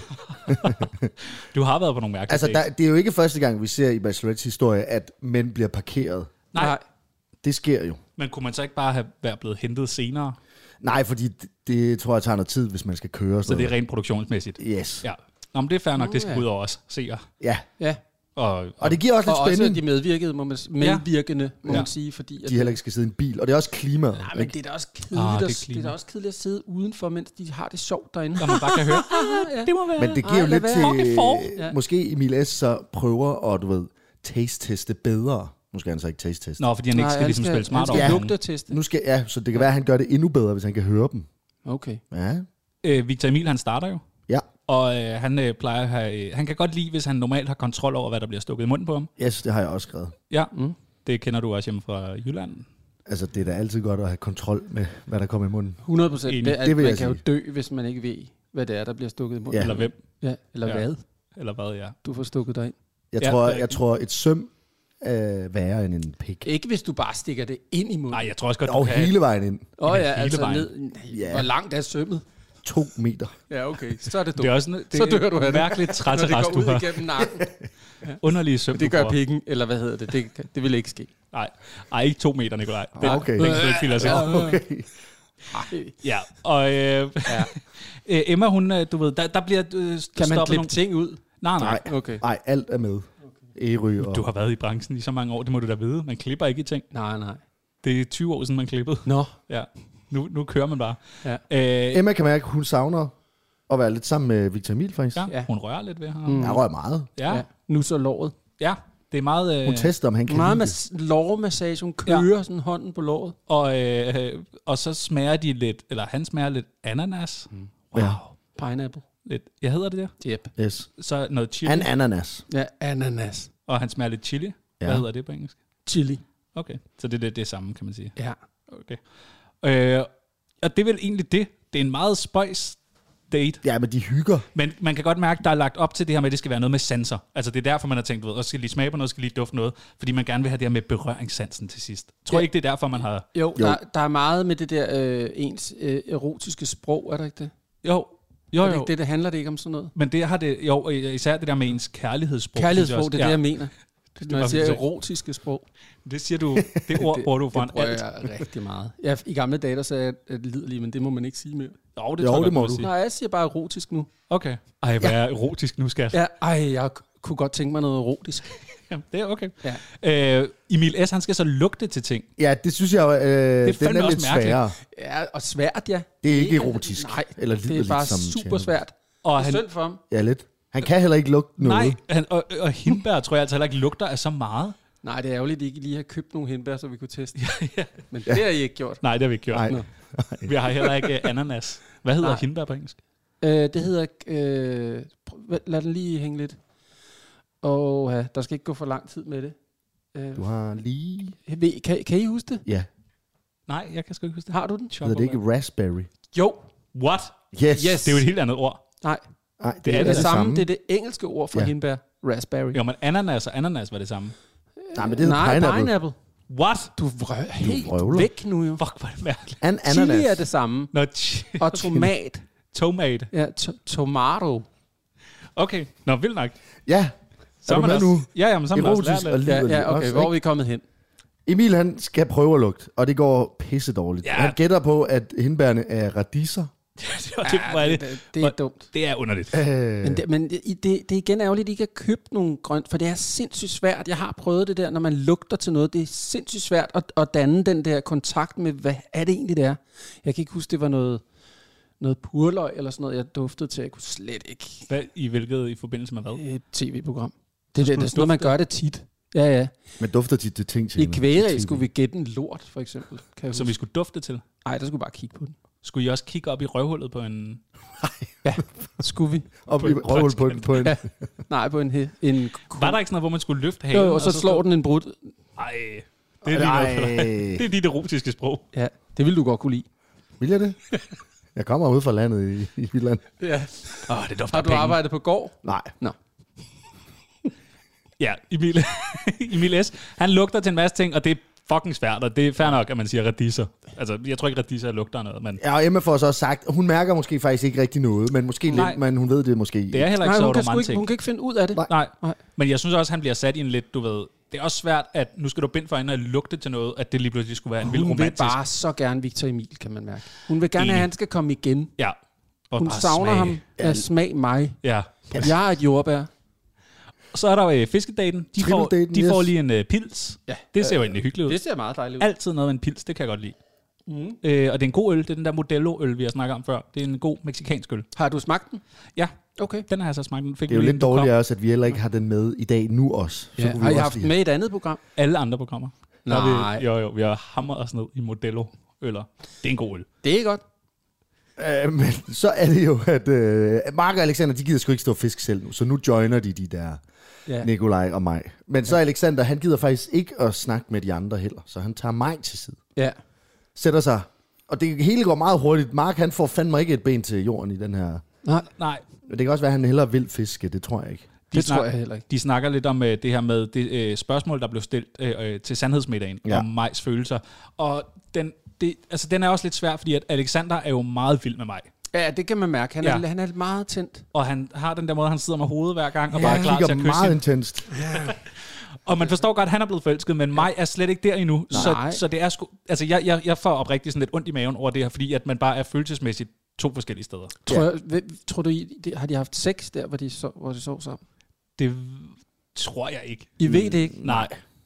Speaker 2: Du har været på nogle mærkelige
Speaker 1: Altså,
Speaker 2: dates.
Speaker 1: der, det er jo ikke første gang, vi ser i Bachelorettes historie, at mænd bliver parkeret.
Speaker 2: Nej,
Speaker 3: Nej.
Speaker 1: Det sker jo.
Speaker 2: men kunne man så ikke bare have været blevet hentet senere?
Speaker 1: Nej, fordi det, det tror jeg tager noget tid, hvis man skal køre.
Speaker 2: Så det er rent produktionsmæssigt.
Speaker 1: Yes.
Speaker 2: Ja. Nå, men det er fair nok,
Speaker 3: Nå,
Speaker 2: det skal
Speaker 3: ja.
Speaker 2: ud over os, seere.
Speaker 1: Ja,
Speaker 3: Ja,
Speaker 2: Og, og,
Speaker 1: og det giver også lidt
Speaker 3: og også
Speaker 1: spænding,
Speaker 3: de medvirkede, må man, medvirkende, må
Speaker 2: Ja.
Speaker 3: man sige, fordi... At,
Speaker 1: de heller ikke skal sidde i en bil. Og det er også klimaet.
Speaker 3: Nej, men
Speaker 1: ikke?
Speaker 3: det er da også kedeligt,
Speaker 2: Ah,
Speaker 3: ah,
Speaker 2: det er
Speaker 3: det, det er da
Speaker 2: klima.
Speaker 3: også kedeligt at sidde udenfor, mens de har det sjovt derinde.
Speaker 2: når man bare kan høre,
Speaker 3: ja.
Speaker 2: det må være...
Speaker 1: Men det giver
Speaker 3: Ej,
Speaker 1: jo
Speaker 3: lad
Speaker 1: lidt
Speaker 3: være.
Speaker 1: til...
Speaker 2: Fucking for.
Speaker 3: Ja.
Speaker 1: Måske Emil S. så prøver at, du ved, taste-teste bedre. Nu skal han så ikke taste-teste.
Speaker 2: Nå, fordi han ikke
Speaker 3: Nej,
Speaker 2: skal
Speaker 3: han
Speaker 2: ligesom spille smart
Speaker 3: han
Speaker 2: over
Speaker 3: skal
Speaker 1: Ja.
Speaker 2: nogen.
Speaker 3: lugteteste.
Speaker 1: Nu skal, ja, så det kan være, at han gør det endnu bedre, hvis han kan høre dem.
Speaker 3: Okay.
Speaker 1: Ja.
Speaker 2: Øh, Victor Emil, han starter jo.
Speaker 1: Ja.
Speaker 2: Og øh, han øh, plejer at have, øh, han kan godt lide, hvis han normalt har kontrol over, hvad der bliver stukket i munden på ham.
Speaker 1: Yes, det har jeg også skrevet.
Speaker 2: Ja,
Speaker 3: Mm.
Speaker 2: det kender du også hjemme fra Jylland.
Speaker 1: Altså, det er da altid godt at have kontrol med, hvad der kommer i munden.
Speaker 3: hundrede procent.
Speaker 2: Enig.
Speaker 3: Det, er,
Speaker 1: Det vil
Speaker 3: man
Speaker 1: jeg
Speaker 3: kan jo
Speaker 1: sige.
Speaker 3: dø, hvis man ikke ved, hvad det er, der bliver stukket i munden.
Speaker 1: Ja.
Speaker 2: Eller hvem,
Speaker 3: Ja, eller
Speaker 2: Ja.
Speaker 3: hvad
Speaker 2: eller hvad, ja.
Speaker 3: du får stukket dig ind.
Speaker 1: Jeg,
Speaker 2: Ja,
Speaker 1: tror,
Speaker 2: det er
Speaker 1: jeg tror, et søm er værre end en pik.
Speaker 3: Ikke hvis du bare stikker det ind i munden.
Speaker 2: Nej, jeg tror også godt, du
Speaker 1: Og
Speaker 2: kan...
Speaker 1: hele vejen ind.
Speaker 3: Åh oh, ja,
Speaker 2: hele
Speaker 3: altså
Speaker 2: vejen.
Speaker 3: ned. Nej,
Speaker 1: Ja.
Speaker 3: Hvor langt er sømmet?
Speaker 1: To meter.
Speaker 3: Ja, okay. Så er det
Speaker 2: Det er
Speaker 3: dumt.
Speaker 2: også en, det
Speaker 3: Så dør du af det.
Speaker 2: mærkeligt
Speaker 3: Når
Speaker 2: træterræs,
Speaker 3: det
Speaker 2: du
Speaker 3: går ud
Speaker 2: har.
Speaker 3: igennem nakken.
Speaker 2: Underlige søm,
Speaker 3: Det
Speaker 2: du
Speaker 3: gør
Speaker 2: får.
Speaker 3: pikken, eller hvad hedder det? Det, det vil ikke ske.
Speaker 2: Nej, Ej, ikke to meter, Nikolaj. Det,
Speaker 1: Ah, okay.
Speaker 2: Den kan du ikke bilde os ind.
Speaker 1: Okay.
Speaker 3: Ej.
Speaker 2: Ja, og øh,
Speaker 3: Ja.
Speaker 2: øh, Emma, hun, øh, du ved, der, der bliver øh,
Speaker 3: Kan man
Speaker 2: stoppet
Speaker 3: klippe
Speaker 2: nogle...
Speaker 3: ting ud?
Speaker 2: Nej, nej.
Speaker 1: Nej,
Speaker 3: Okay.
Speaker 1: nej, alt er med. Ærø og...
Speaker 2: Du har været i branchen i så mange år, det må du da vide. Man klipper ikke i ting.
Speaker 3: Nej, nej.
Speaker 2: Det er tyve år siden, man klippede.
Speaker 3: Nå.
Speaker 2: Ja, nu, nu kører man bare.
Speaker 3: Ja.
Speaker 2: Øh,
Speaker 1: Emma kan mærke, at hun savner at være lidt sammen med Victor Emil, faktisk.
Speaker 2: ja,
Speaker 3: Ja.
Speaker 2: hun rører lidt ved ham.
Speaker 3: Mm.
Speaker 1: Jeg rører meget.
Speaker 2: Ja,
Speaker 3: Ja. Nu så låret.
Speaker 2: ja, det er meget... Øh,
Speaker 1: Hun tester, om han kan
Speaker 3: Meget
Speaker 1: lide
Speaker 3: mas- lårmassage. Hun kører ja. sådan hånden på låret.
Speaker 2: og, øh, og så smager de lidt, eller han smager lidt ananas. Mm. Wow.
Speaker 1: Ja.
Speaker 3: Pineapple.
Speaker 2: Lidt, jeg hedder det der.
Speaker 3: Yep.
Speaker 1: det. Yes.
Speaker 2: Så noget chili,
Speaker 1: An ananas.
Speaker 3: Ja, ananas.
Speaker 2: og han smager lidt chili.
Speaker 1: Ja.
Speaker 2: Hvad hedder det på engelsk?
Speaker 3: Chili.
Speaker 2: Okay, så det er det, det samme, kan man sige.
Speaker 3: Ja.
Speaker 2: Okay. Øh, og det er vel egentlig det. Det er en meget spøjs date.
Speaker 1: Ja, men de hygger.
Speaker 2: Men man kan godt mærke, at der er lagt op til det her med, at det skal være noget med sanser. Altså det er derfor, man har tænkt, at skal lige smage på noget, skal lige dufte noget. Fordi man gerne vil have det her med berøringssansen til sidst. Tror
Speaker 3: Ja.
Speaker 2: ikke, det er derfor, man har...
Speaker 3: Jo,
Speaker 1: Jo.
Speaker 3: Der, der er meget med det der øh, ens øh, erotiske sprog, er der ikke det?
Speaker 2: Jo, jo,
Speaker 3: Er det
Speaker 2: jo.
Speaker 3: ikke det, det handler det ikke om sådan noget?
Speaker 2: Men det har det... Jo, især det der med ens kærlighedssprog.
Speaker 3: Kærlighedssprog,
Speaker 2: synes
Speaker 3: det
Speaker 2: jeg
Speaker 3: er
Speaker 2: også.
Speaker 3: det, jeg mener. Når jeg
Speaker 2: bare
Speaker 3: siger
Speaker 2: fordi-
Speaker 3: erotiske sprog.
Speaker 2: Ja, det siger du... Det ord bruger du foran
Speaker 3: Det bruger
Speaker 2: alt.
Speaker 3: jeg rigtig meget. Jeg, I gamle dage, der sagde jeg, at det liderlige, men det må man ikke sige mere.
Speaker 2: Jo, det,
Speaker 1: Jo,
Speaker 2: tror jeg
Speaker 1: det
Speaker 2: godt,
Speaker 1: må
Speaker 2: vil
Speaker 1: du.
Speaker 2: sige.
Speaker 3: Nej, jeg siger bare erotisk nu.
Speaker 2: Okay. Ej, hvad er erotisk nu, skat?
Speaker 3: Ja, ej, jeg k- kunne godt tænke mig noget erotisk.
Speaker 2: Ja, det er okay.
Speaker 3: Ja.
Speaker 2: Øh, Emil S., han skal så lugte til ting.
Speaker 1: Ja, det synes jeg, øh, det er
Speaker 2: fandme
Speaker 1: den er
Speaker 2: også
Speaker 1: lidt
Speaker 2: mærkeligt.
Speaker 1: sværere.
Speaker 3: Ja, og svært, ja.
Speaker 1: Det er ikke erotisk.
Speaker 3: Nej,
Speaker 1: Eller
Speaker 3: det er
Speaker 1: liderligt,
Speaker 3: bare
Speaker 1: som
Speaker 3: super
Speaker 1: Tjerno.
Speaker 3: svært.
Speaker 2: Og
Speaker 3: Det er
Speaker 2: han,
Speaker 3: synd for ham.
Speaker 1: Ja, lidt. Han kan heller ikke lugte noget.
Speaker 2: nej, han, og, og hindbær tror jeg altså heller ikke lugter af så meget.
Speaker 3: Nej, det er ærgerligt, at I ikke lige har købt nogle hindbær, så vi kunne teste. Men det har I ikke gjort.
Speaker 2: Nej, det har vi ikke gjort.
Speaker 1: Nej.
Speaker 3: Nå.
Speaker 2: Vi har heller ikke uh, ananas. Hvad hedder
Speaker 3: Nej.
Speaker 2: hindbær på engelsk?
Speaker 3: Øh, det hedder... Øh, prøv- lad den lige hænge lidt. Og ja, der skal ikke gå for lang tid med det. Øh,
Speaker 1: Du har lige...
Speaker 3: ved, kan, kan I huske det?
Speaker 1: Ja,
Speaker 2: Nej, jeg kan sgu ikke huske det.
Speaker 3: Har du den?
Speaker 1: hedder det ikke raspberry?
Speaker 3: Jo.
Speaker 2: What?
Speaker 1: Yes.
Speaker 3: Yes.
Speaker 2: Det er jo et helt andet ord.
Speaker 3: Nej,
Speaker 1: Nej,
Speaker 2: Det
Speaker 3: det
Speaker 2: er
Speaker 3: er det,
Speaker 2: det
Speaker 3: samme.
Speaker 1: samme.
Speaker 3: Det er det engelske ord for
Speaker 1: Ja.
Speaker 3: ja. hindbær. Raspberry.
Speaker 2: Jo, men ananas og ananas var det samme.
Speaker 1: Nej, men det hedder
Speaker 3: Nej,
Speaker 1: pineapple.
Speaker 3: pineapple.
Speaker 2: What?
Speaker 3: Du er helt
Speaker 1: vrøvler.
Speaker 3: væk nu jo.
Speaker 2: Fuck, hvor er det mærkeligt.
Speaker 1: An
Speaker 3: Chili
Speaker 1: ananas.
Speaker 3: er det samme.
Speaker 2: Nå, ch-
Speaker 3: Og tomat.
Speaker 2: tomat.
Speaker 3: Ja, to- tomato.
Speaker 2: Okay, nå, vildt nok.
Speaker 1: Ja,
Speaker 2: Så
Speaker 1: er du
Speaker 2: man
Speaker 1: med
Speaker 2: også,
Speaker 1: nu?
Speaker 2: Ja, jamen, så har man også
Speaker 1: Erotisk
Speaker 2: lært
Speaker 1: og
Speaker 2: lidt.
Speaker 3: Ja,
Speaker 1: liderligt
Speaker 3: ja, okay.
Speaker 1: også,
Speaker 3: Hvor er
Speaker 1: ikke?
Speaker 3: vi kommet hen?
Speaker 1: Emil, han skal prøve at lugte, og det går pisse dårligt.
Speaker 2: Ja.
Speaker 1: Han gætter på, at hindbærne er radiser.
Speaker 2: det, det, hvor er det,
Speaker 3: det, det er dumt.
Speaker 2: det er underligt.
Speaker 1: Øh,
Speaker 3: Men, det, men det, det, det er igen ærgerligt, at I ikke har købt nogle grønt, for det er sindssygt svært. Jeg har prøvet det der, når man lugter til noget. Det er sindssygt svært at, at danne den der kontakt med, hvad er det egentlig, det er. Jeg kan ikke huske, det var noget, noget purløg eller sådan noget, jeg duftede til. Jeg kunne slet ikke.
Speaker 2: Hvad, I hvilket i forbindelse med hvad?
Speaker 3: Et tv-program. Det, det,
Speaker 2: skulle
Speaker 3: det er sådan noget, man
Speaker 2: dufte.
Speaker 3: gør det tit. Ja, ja.
Speaker 1: Men dufter tit til ting til
Speaker 3: I
Speaker 1: hende.
Speaker 3: kvægeræg
Speaker 1: Til
Speaker 3: skulle vi gætte en lort, for eksempel. Kan jeg
Speaker 2: Som vi skulle dufte til.
Speaker 3: Nej, der skulle vi bare kigge på den.
Speaker 2: Skulle I også kigge op i røvhullet på en...
Speaker 3: Ja, skulle vi.
Speaker 1: Op
Speaker 2: på
Speaker 1: i
Speaker 2: en
Speaker 1: røvhul på, en- på en...
Speaker 3: Ja. Nej, på en, he- en ko.
Speaker 2: Var der ikke sådan noget, hvor man skulle løfte
Speaker 3: Jo,
Speaker 2: hagen?
Speaker 3: jo, og så slår den en brud.
Speaker 2: Ej, det er, lige
Speaker 1: Ej.
Speaker 2: noget, det er dit erotiske sprog.
Speaker 3: Ja, det vil du godt kunne lide.
Speaker 1: Vil jeg det? Jeg kommer ud fra landet i, i Jylland.
Speaker 3: Ja.
Speaker 2: Åh, det dufter
Speaker 3: Har du
Speaker 2: penge.
Speaker 3: arbejdet på gård?
Speaker 1: Nej.
Speaker 3: Nå.
Speaker 2: Ja, Emil, Emil S., han lugter til en masse ting, og det er fucking svært, og det er fair nok, at man siger radiser. Altså, jeg tror ikke, radiser lugter af noget, men
Speaker 1: Ja, og Emma får så også sagt, hun mærker måske faktisk ikke rigtig noget, men måske
Speaker 2: Nej.
Speaker 1: lidt, men hun ved det måske.
Speaker 2: det er heller ikke
Speaker 3: Nej,
Speaker 2: så
Speaker 3: hun kan, sgu
Speaker 2: romantisk.
Speaker 3: ikke, hun kan ikke finde ud af det.
Speaker 1: Nej.
Speaker 2: Nej.
Speaker 3: Nej.
Speaker 2: Men jeg synes også, han bliver sat i en lidt, du ved, det er også svært, at nu skal du binde for hende og lugte til noget, at det lige pludselig skulle være en vild
Speaker 3: Hun vil
Speaker 2: romantisk.
Speaker 3: bare så gerne Victor Emil, kan man mærke. Hun vil gerne have,
Speaker 2: Enig.
Speaker 3: at han skal komme igen.
Speaker 2: Ja. Og
Speaker 3: Hun
Speaker 2: bare
Speaker 3: savner
Speaker 2: smag.
Speaker 3: ham af smag mig.
Speaker 2: Ja.
Speaker 3: Jeg er et jordbær.
Speaker 2: Og så er der jo øh, fiskedaten. De, får,
Speaker 1: Triple-daten,
Speaker 2: de
Speaker 1: yes.
Speaker 2: får lige en øh, pils.
Speaker 3: Ja.
Speaker 2: Det ser jo egentlig hyggeligt ud.
Speaker 3: Det ser meget dejligt ud.
Speaker 2: Altid noget med en pils, det kan jeg godt lide.
Speaker 3: Mm.
Speaker 2: Øh, og det er en god øl. Det er den der Modelo-øl, vi har snakket om før. Det er en god mexikansk øl.
Speaker 3: Har du smagt den?
Speaker 2: Ja,
Speaker 3: Okay.
Speaker 2: den har jeg så smagt. Den fik
Speaker 1: Det er jo
Speaker 2: vi lige,
Speaker 1: lidt
Speaker 2: inden du
Speaker 1: dårligt også, at vi heller ikke har den med i dag nu også. Så
Speaker 3: Ja.
Speaker 1: kunne vi
Speaker 3: Har I
Speaker 1: også
Speaker 3: haft
Speaker 1: lige-
Speaker 3: den med i et andet program?
Speaker 2: kom. Alle andre programmer. Der har
Speaker 3: Nej.
Speaker 2: Vi, jo, jo, vi har hamret os ned i Modelo-øller. Det er en god øl.
Speaker 3: Det er godt.
Speaker 1: Øh, men så er det jo, at øh, Mark og Alexander, de gider sgu ikke stå og fisk selv nu, så nu joiner de de der
Speaker 3: Ja.
Speaker 1: Nikolaj og mig. Men så Alexander, han gider faktisk ikke at snakke med de andre heller, så han tager mig til side.
Speaker 3: Ja.
Speaker 1: Sætter sig, og det hele går meget hurtigt. Mark, han får fandme ikke et ben til jorden i den her.
Speaker 3: Nej,
Speaker 2: Nej,
Speaker 1: Men det kan også være, at han hellere vil fiske, det tror jeg ikke.
Speaker 2: de
Speaker 3: det
Speaker 2: snak,
Speaker 3: tror jeg heller ikke.
Speaker 2: De snakker lidt om øh, det her med det øh, spørgsmål, der blev stillet øh, øh, til sandhedsmiddagen,
Speaker 1: Ja.
Speaker 2: om Majs følelser. Og den, det, altså, den er også lidt svær, fordi at Alexander er jo meget vild med mig.
Speaker 3: Ja, det kan man mærke. Han,
Speaker 2: Ja.
Speaker 3: er, han er meget tændt.
Speaker 2: Og han har den der måde, han sidder med hovedet hver gang, og
Speaker 1: Ja,
Speaker 2: bare er
Speaker 1: han
Speaker 2: klar til
Speaker 1: kigger
Speaker 2: at kysse
Speaker 1: meget
Speaker 2: hende.
Speaker 1: intenst.
Speaker 2: Og man forstår godt, at han er blevet forelsket, men mig er slet ikke der endnu. Så,
Speaker 3: Nej.
Speaker 2: så det er sgu... Altså, jeg, jeg, jeg får oprigtigt sådan lidt ondt i maven over det her, fordi at man bare er følelsesmæssigt to forskellige steder.
Speaker 3: Tror, jeg, ved- tror du, I- det- har de haft sex der, hvor de sov, hvor de sov sammen?
Speaker 2: Det tror jeg ikke.
Speaker 3: I ved det ikke?
Speaker 2: Nej.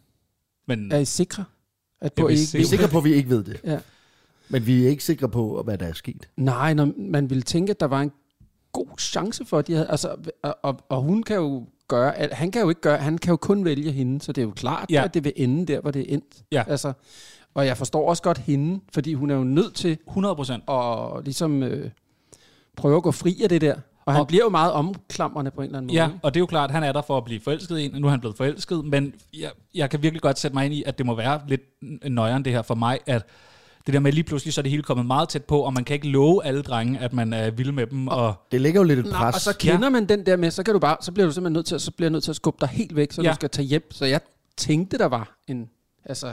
Speaker 2: Men
Speaker 3: Er I sikre? At
Speaker 2: Ja,
Speaker 3: på,
Speaker 2: vi er
Speaker 3: I ikke
Speaker 1: Vi er
Speaker 3: ved
Speaker 1: sikre på, at vi ikke ved det.
Speaker 3: Ja.
Speaker 1: Men vi er ikke sikre på, hvad der er sket.
Speaker 3: Nej, når man ville tænke, at der var en god chance for, at de havde... Altså, og, og, og hun kan jo gøre... At, han kan jo ikke gøre... Han kan jo kun vælge hende, så det er jo klart,
Speaker 2: Ja.
Speaker 3: at det vil ende der, hvor det er endt.
Speaker 2: Ja.
Speaker 3: Altså, og jeg forstår også godt hende, fordi hun er jo nødt til
Speaker 2: hundrede procent.
Speaker 3: at ligesom øh, prøve at gå fri af det der. Og han
Speaker 2: Og-
Speaker 3: bliver jo meget omklamrende på en eller anden måde.
Speaker 2: Ja,
Speaker 3: ikke?
Speaker 2: og det er jo klart, at han er der for at blive forelsket i en, og nu er han blevet forelsket, men jeg, jeg kan virkelig godt sætte mig ind i, at det må være lidt nøjeren det her for mig, at det der med lige pludselig, så er det hele kommet meget tæt på, og man kan ikke love alle drenge, at man er vild med dem, og
Speaker 1: Det ligger jo lidt et
Speaker 3: Nej,
Speaker 1: pres.
Speaker 3: og så kender ja. man den der med, så kan du bare, så bliver du simpelthen nødt til, at, så bliver jeg nødt til at skubbe dig helt væk, så ja.
Speaker 2: Ja.
Speaker 3: du skal tage hjem. Så jeg tænkte, der var en, altså,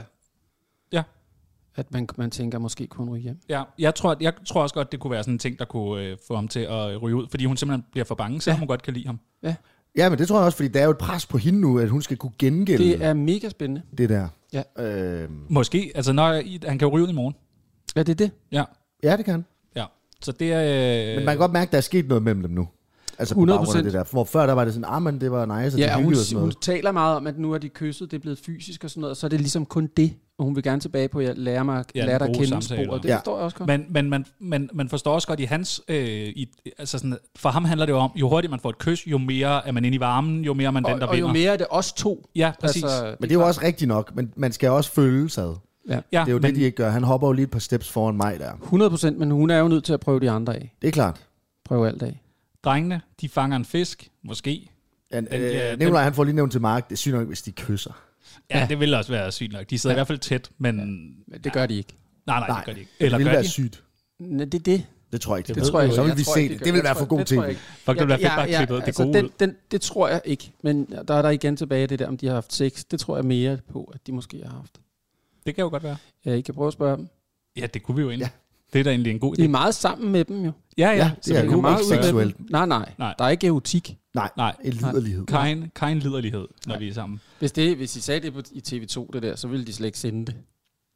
Speaker 2: ja.
Speaker 3: at man, man tænker, måske kunne ryge hjem.
Speaker 2: Ja, jeg tror, jeg tror også godt, det kunne være sådan en ting, der kunne øh, få ham til at ryge ud, fordi hun simpelthen bliver for bange, selvom ja. hun godt kan lide ham.
Speaker 3: Ja,
Speaker 1: Ja, men det tror jeg også, fordi der er jo et pres på hende nu, at hun skal kunne gengælde
Speaker 3: det er mega spændende.
Speaker 1: det der.
Speaker 3: Ja.
Speaker 1: Øhm,
Speaker 2: Måske, altså når jeg, han kan jo ryge ud i morgen.
Speaker 3: Ja, det er det.
Speaker 2: Ja,
Speaker 1: ja, det kan han.
Speaker 2: ja. Så det er... Øh,
Speaker 1: Men man kan godt mærke, at der er sket noget mellem dem nu. Altså på
Speaker 3: hundrede
Speaker 1: baggrund af
Speaker 3: procent.
Speaker 1: det der. Hvor før der var det sådan, ah, men det var nice, og
Speaker 3: Ja,
Speaker 1: de
Speaker 3: hun,
Speaker 1: hyggede og sådan
Speaker 3: hun
Speaker 1: noget.
Speaker 3: taler meget om, at nu er de kysset, det er blevet fysisk og sådan noget, og så er det ligesom kun det, og hun vil gerne tilbage på, at jeg lærer mig
Speaker 2: Ja,
Speaker 3: lærer dig at
Speaker 2: gode
Speaker 3: kende
Speaker 2: samtaler.
Speaker 3: sporet. Det
Speaker 1: Ja.
Speaker 3: forstår jeg også godt.
Speaker 2: Men, men man, man, man forstår også godt i hans... Øh, i, altså sådan, for ham handler det jo om, jo hurtigere man får et kys, jo mere er man inde i varmen, jo mere er man den, der
Speaker 3: og, og jo
Speaker 2: vinder.
Speaker 3: mere er det os to.
Speaker 2: Ja, præcis. Altså,
Speaker 1: Men det er jo også rigtigt nok, men man skal også føle sig. Det
Speaker 3: Ja.
Speaker 2: ja,
Speaker 1: er jo
Speaker 2: men,
Speaker 1: det, de ikke gør. Han hopper jo lige et par steps foran mig der.
Speaker 3: hundrede procent, men hun er jo nødt til at prøve de andre af.
Speaker 1: Det er klart.
Speaker 3: Prøve alt af.
Speaker 2: drengene, de fanger en fisk, måske.
Speaker 1: Ja,
Speaker 2: Den- ja,
Speaker 1: øh,
Speaker 2: den-
Speaker 1: Nikolaj, han får lige nævnt til Mark, det er sygt nok, hvis de kysser.
Speaker 2: Ja,
Speaker 3: Ja.
Speaker 2: ja, det vil også være sygt nok. De sidder ja. i hvert fald tæt, men... Ja.
Speaker 3: Men det gør de ikke.
Speaker 2: Nej, nej,
Speaker 1: Nej,
Speaker 2: det gør de ikke.
Speaker 1: Det
Speaker 2: Eller
Speaker 1: ville
Speaker 2: gør
Speaker 1: være
Speaker 2: de?
Speaker 1: sygt.
Speaker 3: Nej, det er det.
Speaker 1: Det tror jeg ikke.
Speaker 2: Det
Speaker 3: Det
Speaker 2: ved
Speaker 3: tror jeg
Speaker 2: du
Speaker 1: Så
Speaker 3: ikke.
Speaker 1: vil vi
Speaker 3: Jeg tror
Speaker 1: se
Speaker 3: ikke,
Speaker 1: det.
Speaker 3: gør.
Speaker 1: Det vil
Speaker 3: Jeg
Speaker 1: være
Speaker 3: tror-
Speaker 1: for god
Speaker 3: det tror jeg
Speaker 1: tv.
Speaker 3: ikke.
Speaker 2: Fuck, det vil være fedt bare
Speaker 3: ja,
Speaker 2: klippet. Det
Speaker 3: altså,
Speaker 2: gode
Speaker 3: den,
Speaker 2: ud.
Speaker 3: den, det tror jeg ikke. Men der er der igen tilbage det der, om de har haft sex. Det tror jeg mere på, at de måske har haft.
Speaker 2: Det kan jo godt være.
Speaker 3: Ja, I kan prøve at spørge dem.
Speaker 2: Ja, det kunne vi jo egentlig.
Speaker 1: Ja.
Speaker 2: Det er da egentlig en god idé.
Speaker 3: De er meget sammen med dem jo.
Speaker 2: Ja, ja.
Speaker 1: Ja,
Speaker 2: så
Speaker 1: det er
Speaker 2: vi
Speaker 1: jo
Speaker 2: kunne
Speaker 3: meget
Speaker 2: bare
Speaker 1: ikke
Speaker 3: ud med
Speaker 1: seksuelt.
Speaker 3: dem. Nej, nej,
Speaker 2: Nej.
Speaker 3: Der er ikke erotik.
Speaker 1: Nej,
Speaker 2: Nej.
Speaker 1: en liderlighed.
Speaker 2: Kein, kein liderlighed, når
Speaker 3: Nej.
Speaker 2: vi er sammen.
Speaker 3: Hvis, det, hvis I sagde det på, i T V to, det der, så ville de slet ikke sende det.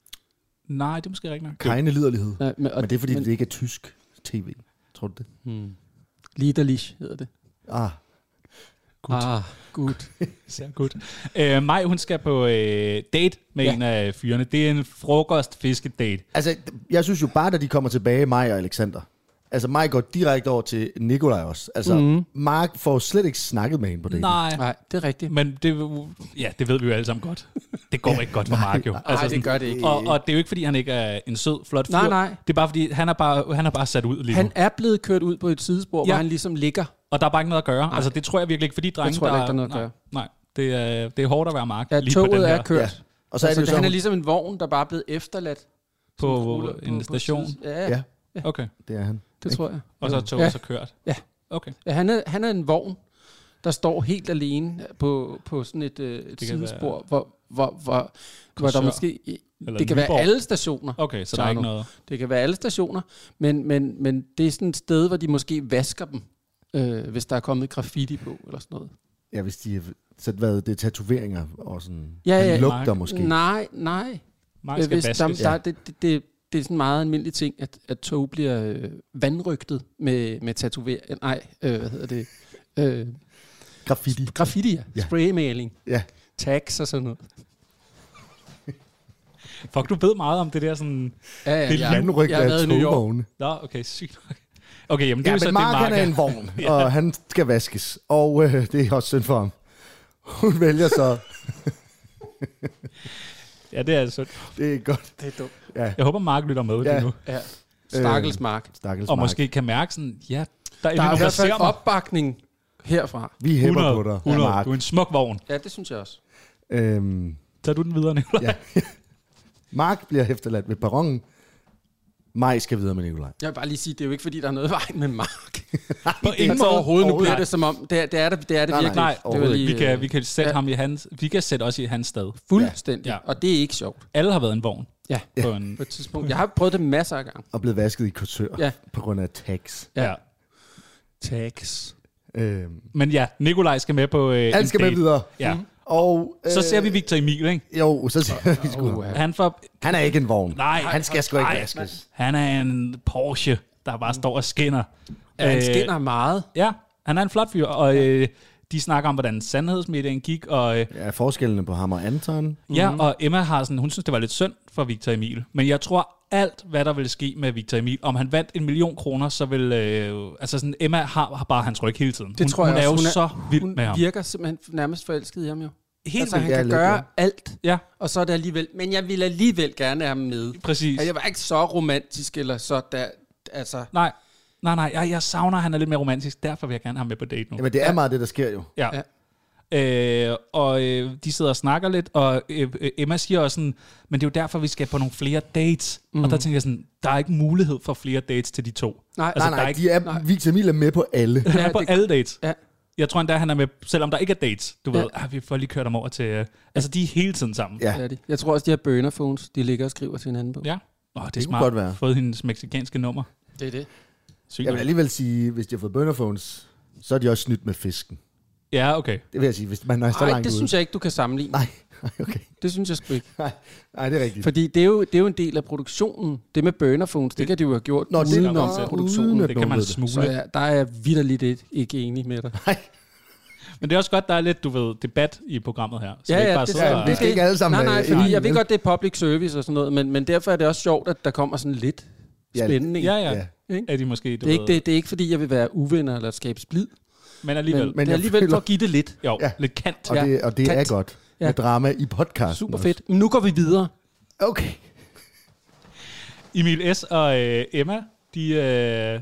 Speaker 2: Nej, det er måske rigtigt nok.
Speaker 1: Keine liderlighed.
Speaker 3: Nej, men, og,
Speaker 1: Men det er fordi,
Speaker 3: men,
Speaker 1: det ikke er tysk tv. Tror du det?
Speaker 3: Hmm. Liederlich hedder det.
Speaker 1: Ah,
Speaker 2: Gut.
Speaker 3: Ah, gut.
Speaker 2: Sehr gut. Øh, Maj, hun skal på øh, date med
Speaker 3: Ja.
Speaker 2: ja. en af fyrene. Det er en frokost-fiskedate.
Speaker 1: altså, jeg synes jo bare, da de kommer tilbage, mig og Alexander. Altså, mig går direkte over til Nikolaj også. Altså,
Speaker 3: Mhm.
Speaker 1: mm. Mark får slet ikke snakket med hende på det.
Speaker 2: Nej,
Speaker 3: Nej, det er rigtigt.
Speaker 2: men det, ja, det ved vi jo alle sammen godt. Det går ikke godt for Mark jo.
Speaker 3: Nej, det gør det ikke.
Speaker 2: Og, og det er jo ikke, fordi han ikke er en sød, flot fyr.
Speaker 3: Nej, nej.
Speaker 2: Det er bare, fordi han er bare, han er bare sat ud lige
Speaker 3: Han
Speaker 2: nu.
Speaker 3: er blevet kørt ud på et sidespor, ja.
Speaker 2: Ja.
Speaker 3: hvor han ligesom ligger.
Speaker 2: Og der er bare ikke noget at gøre.
Speaker 3: Nej.
Speaker 2: Altså, det tror jeg virkelig ikke, fordi drenge,
Speaker 3: tror jeg
Speaker 2: der,
Speaker 3: ikke, der er noget at
Speaker 2: nej,
Speaker 3: gøre.
Speaker 2: Nej, det er, det er hårdt at være Mark.
Speaker 3: Ja,
Speaker 2: lige på den
Speaker 3: toget
Speaker 2: her,
Speaker 3: er kørt.
Speaker 1: Ja. Og så er
Speaker 3: Altså,
Speaker 1: det jo så,
Speaker 3: han er
Speaker 1: hun-
Speaker 3: ligesom en vogn, der bare er blevet efterladt.
Speaker 2: på
Speaker 3: som ruller
Speaker 2: en station.
Speaker 3: side- Ja, ja,
Speaker 1: Ja,
Speaker 2: Okay.
Speaker 1: det er han.
Speaker 3: det tror jeg.
Speaker 2: Og så er toget
Speaker 3: Ja.
Speaker 2: så kørt.
Speaker 3: Ja.
Speaker 2: Okay.
Speaker 3: Ja, han, er, han er en vogn, der står helt alene på, på sådan et, øh, et
Speaker 2: kan
Speaker 3: sidespor,
Speaker 2: være
Speaker 3: hvor, hvor, hvor, hvor der
Speaker 2: Korsør.
Speaker 3: måske...
Speaker 2: Eller
Speaker 3: Det kan være
Speaker 2: Nyborg.
Speaker 3: alle stationer.
Speaker 2: Okay, så der er ikke noget.
Speaker 3: Det kan være alle stationer, men, men, men det er sådan et sted, hvor de måske vasker dem, øh, hvis der er kommet graffiti på, eller sådan noget.
Speaker 1: Ja, hvis de... Så hvad, det er tatoveringer og sådan...
Speaker 3: Ja,
Speaker 1: han
Speaker 3: ja.
Speaker 1: lugter
Speaker 2: Nej.
Speaker 1: måske.
Speaker 3: Nej, nej.
Speaker 2: Mark skal
Speaker 3: Hvis der,
Speaker 2: vaskes.
Speaker 3: der, det, det, det, det er sådan en meget almindelig ting, at, at tog bliver øh, vandrygtet med, med tatoveringer. Nej, øh, hvad hedder det? Øh,
Speaker 1: Graffiti.
Speaker 3: graffiti, ja.
Speaker 1: Ja.
Speaker 3: Spraymaling.
Speaker 1: Ja.
Speaker 3: Tags og sådan noget.
Speaker 2: Fuck, du ved meget om det der sådan...
Speaker 3: Ja, ja,
Speaker 2: Det er
Speaker 3: jeg,
Speaker 1: Vandrygt
Speaker 3: jeg har
Speaker 1: af
Speaker 3: været i New York.
Speaker 1: togvogne.
Speaker 2: Nå, okay, sygt nok. Okay, jamen det
Speaker 1: Ja,
Speaker 2: er jo så
Speaker 1: men
Speaker 2: det,
Speaker 1: Mark,
Speaker 2: Mark
Speaker 1: han er en vogn, og han skal vaskes. Og øh, det er også synd for ham. Hun vælger så...
Speaker 2: Ja, det er synd.
Speaker 1: Det er godt.
Speaker 3: Det er dumt.
Speaker 1: Ja,
Speaker 2: Jeg håber, Mark lytter med
Speaker 1: Ja.
Speaker 2: lige nu.
Speaker 3: Ja. Stakkels Mark.
Speaker 1: stakkels
Speaker 2: Og
Speaker 1: Mark.
Speaker 2: måske kan mærke sådan, ja, der er,
Speaker 3: Der er i
Speaker 2: nogen, der
Speaker 3: hvert fald
Speaker 2: ser mig.
Speaker 3: opbakning herfra.
Speaker 1: Vi hæpper
Speaker 2: hundrede,
Speaker 1: på dig,
Speaker 2: hundrede.
Speaker 1: Mark.
Speaker 2: Du er en smuk vogn.
Speaker 3: Ja, det synes jeg også.
Speaker 1: Øhm,
Speaker 2: Tager du den videre, Nicolaj?
Speaker 1: ja. Mark bliver efterladt ved perronen. Maj skal videre med Nikolaj.
Speaker 3: Jeg vil bare lige sige, det er jo ikke, fordi der er noget i vejen med Mark.
Speaker 2: På ingen
Speaker 3: Altså
Speaker 2: måde.
Speaker 3: overhovedet, nu bliver
Speaker 2: Nej.
Speaker 3: det som om, det er det, er det, det, er det
Speaker 1: Nej, nej.
Speaker 3: virkelig.
Speaker 2: Nej,
Speaker 3: Det var
Speaker 1: overhovedet
Speaker 3: lige,
Speaker 2: Vi kan, vi kan sætte
Speaker 3: ja.
Speaker 2: ham i hans... Vi kan sætte os i hans sted.
Speaker 3: Fuldstændig.
Speaker 2: Ja.
Speaker 3: Ja. Og det er ikke sjovt.
Speaker 2: Alle har været en vogn.
Speaker 3: Ja.
Speaker 2: På en,
Speaker 3: På et tidspunkt. Jeg har prøvet det masser af gange.
Speaker 1: Og blevet vasket i kursør
Speaker 3: Ja.
Speaker 1: på grund af tax.
Speaker 2: ja.
Speaker 3: Ja.
Speaker 2: Tax.
Speaker 1: Øhm,
Speaker 2: Men ja, Nikolaj skal med på øh,
Speaker 1: han
Speaker 2: en
Speaker 1: skal med
Speaker 2: date.
Speaker 1: videre.
Speaker 2: Ja.
Speaker 1: Og,
Speaker 2: Så
Speaker 1: øh,
Speaker 2: ser vi Victor Emil, ikke?
Speaker 1: Jo, så ser vi sgu.
Speaker 3: Uh,
Speaker 2: Han, får,
Speaker 1: Han er ikke en vogn.
Speaker 2: nej,
Speaker 1: Han skal sgu ikke
Speaker 2: nej,
Speaker 1: vaskes.
Speaker 2: Han er en Porsche, der bare står og skinner.
Speaker 3: ja, han
Speaker 2: Øh,
Speaker 3: skinner meget.
Speaker 2: Ja, han er en flot fyr, og øh, de snakker om, hvordan sandhedsmedien gik, og øh,
Speaker 1: Ja, forskellene på ham og Anton.
Speaker 2: ja, og Emma har sådan, hun synes, det var lidt synd for Victor Emil. Men jeg tror, alt, hvad der vil ske med Victor Emil, om han vandt en million kroner, så vil, øh, altså sådan, Emma har, har bare hans ryg hele tiden.
Speaker 3: Det
Speaker 2: hun,
Speaker 3: tror jeg
Speaker 2: hun er jo
Speaker 3: også.
Speaker 2: så vild
Speaker 3: Hun
Speaker 2: med ham.
Speaker 3: virker simpelthen nærmest forelsket i ham jo.
Speaker 2: Helt
Speaker 3: Altså, han
Speaker 1: Ja,
Speaker 3: kan
Speaker 1: lidt,
Speaker 3: gøre
Speaker 1: ja.
Speaker 3: alt,
Speaker 2: Ja,
Speaker 3: og så er det alligevel... Men jeg vil alligevel gerne have ham med.
Speaker 2: præcis.
Speaker 3: Altså, jeg var ikke så romantisk, eller så der... Altså,
Speaker 2: Nej, nej, nej, jeg, jeg savner, at han er lidt mere romantisk, derfor vil jeg gerne have ham med på date nu.
Speaker 1: Jamen, det er meget det, der sker jo.
Speaker 2: Ja.
Speaker 3: Ja.
Speaker 2: Øh, og øh, de sidder og snakker lidt, og øh, øh, Emma siger også sådan, men det er jo derfor, vi skal på nogle flere dates. Mm. Og der tænker jeg sådan, der er ikke mulighed for flere dates til de to.
Speaker 3: nej,
Speaker 2: Altså,
Speaker 1: Nej,
Speaker 2: der er
Speaker 1: nej,
Speaker 2: ikke-
Speaker 1: de er,
Speaker 3: nej.
Speaker 1: Victor Emil er med på alle.
Speaker 2: Han er
Speaker 3: Ja,
Speaker 2: på
Speaker 3: det-
Speaker 2: alle dates.
Speaker 3: Ja.
Speaker 2: Jeg tror endda, han er med, selvom der ikke er dates. Du
Speaker 3: Ja.
Speaker 2: ved, ah, vi får lige kørt dem over til... Øh, altså, de er hele tiden sammen.
Speaker 1: Ja,
Speaker 3: det er de. Jeg tror også, de har burner phones, de ligger og skriver til hinanden på.
Speaker 2: Ja. Åh, det er
Speaker 1: kunne
Speaker 2: smart.
Speaker 1: godt være.
Speaker 2: Fået hendes meksikanske nummer.
Speaker 3: Det er det.
Speaker 2: Sygt.
Speaker 1: jeg vil alligevel sige, hvis de har fået burnerphones, så er de også snydt med fisken.
Speaker 2: Ja, okay.
Speaker 1: Det vil jeg sige, hvis man er så
Speaker 3: Nej,
Speaker 1: langt
Speaker 3: det
Speaker 1: ude.
Speaker 3: synes jeg ikke, du kan sammenligne.
Speaker 1: Nej, nej, okay.
Speaker 3: Det synes jeg sgu ikke.
Speaker 1: Nej, nej, det er rigtigt.
Speaker 3: Fordi det er, jo, det er jo en del af produktionen. Det med burner phones, det, det kan de jo have gjort
Speaker 1: Nå, det-
Speaker 3: uden
Speaker 1: nå,
Speaker 3: om
Speaker 1: uden
Speaker 3: produktionen.
Speaker 1: at
Speaker 2: Det kan
Speaker 1: nogen
Speaker 2: man
Speaker 1: ved det.
Speaker 2: smule.
Speaker 3: Så ja, der er jeg vitterligt ikke, ikke enig med dig.
Speaker 1: Nej,
Speaker 2: Men det er også godt, der er lidt, du ved, debat i programmet her. Så
Speaker 3: Ja,
Speaker 2: vi ikke
Speaker 3: ja,
Speaker 2: bare
Speaker 3: det,
Speaker 2: sidder
Speaker 1: ja,
Speaker 2: og-
Speaker 1: vi skal ikke alle sammen
Speaker 3: Nej, nej,
Speaker 1: være
Speaker 3: fordi
Speaker 1: enige,
Speaker 3: jeg ved
Speaker 1: vel?
Speaker 3: godt, det er public service og sådan noget, men, men derfor er det også sjovt, at der kommer sådan lidt
Speaker 1: Ja,
Speaker 3: spænding.
Speaker 2: Ja, ja.
Speaker 1: Ja.
Speaker 3: Ikke?
Speaker 2: Er de måske, du
Speaker 3: Det er, ikke,
Speaker 2: ved,
Speaker 3: det, det er ikke, fordi jeg vil være uvenner eller skabe splid,
Speaker 2: men alligevel.
Speaker 3: men,
Speaker 1: Men
Speaker 3: det er
Speaker 1: jeg
Speaker 3: alligevel
Speaker 1: føler-
Speaker 3: for at give det lidt.
Speaker 2: Jo,
Speaker 1: Ja.
Speaker 2: lidt kant.
Speaker 1: og
Speaker 3: Ja.
Speaker 1: det, og det er
Speaker 3: Kant.
Speaker 1: godt
Speaker 3: Ja.
Speaker 1: med drama i podcasten.
Speaker 3: Super
Speaker 1: også.
Speaker 3: fedt. Men nu går vi videre.
Speaker 1: Okay.
Speaker 2: Emil S. og øh, Emma, de... Øh,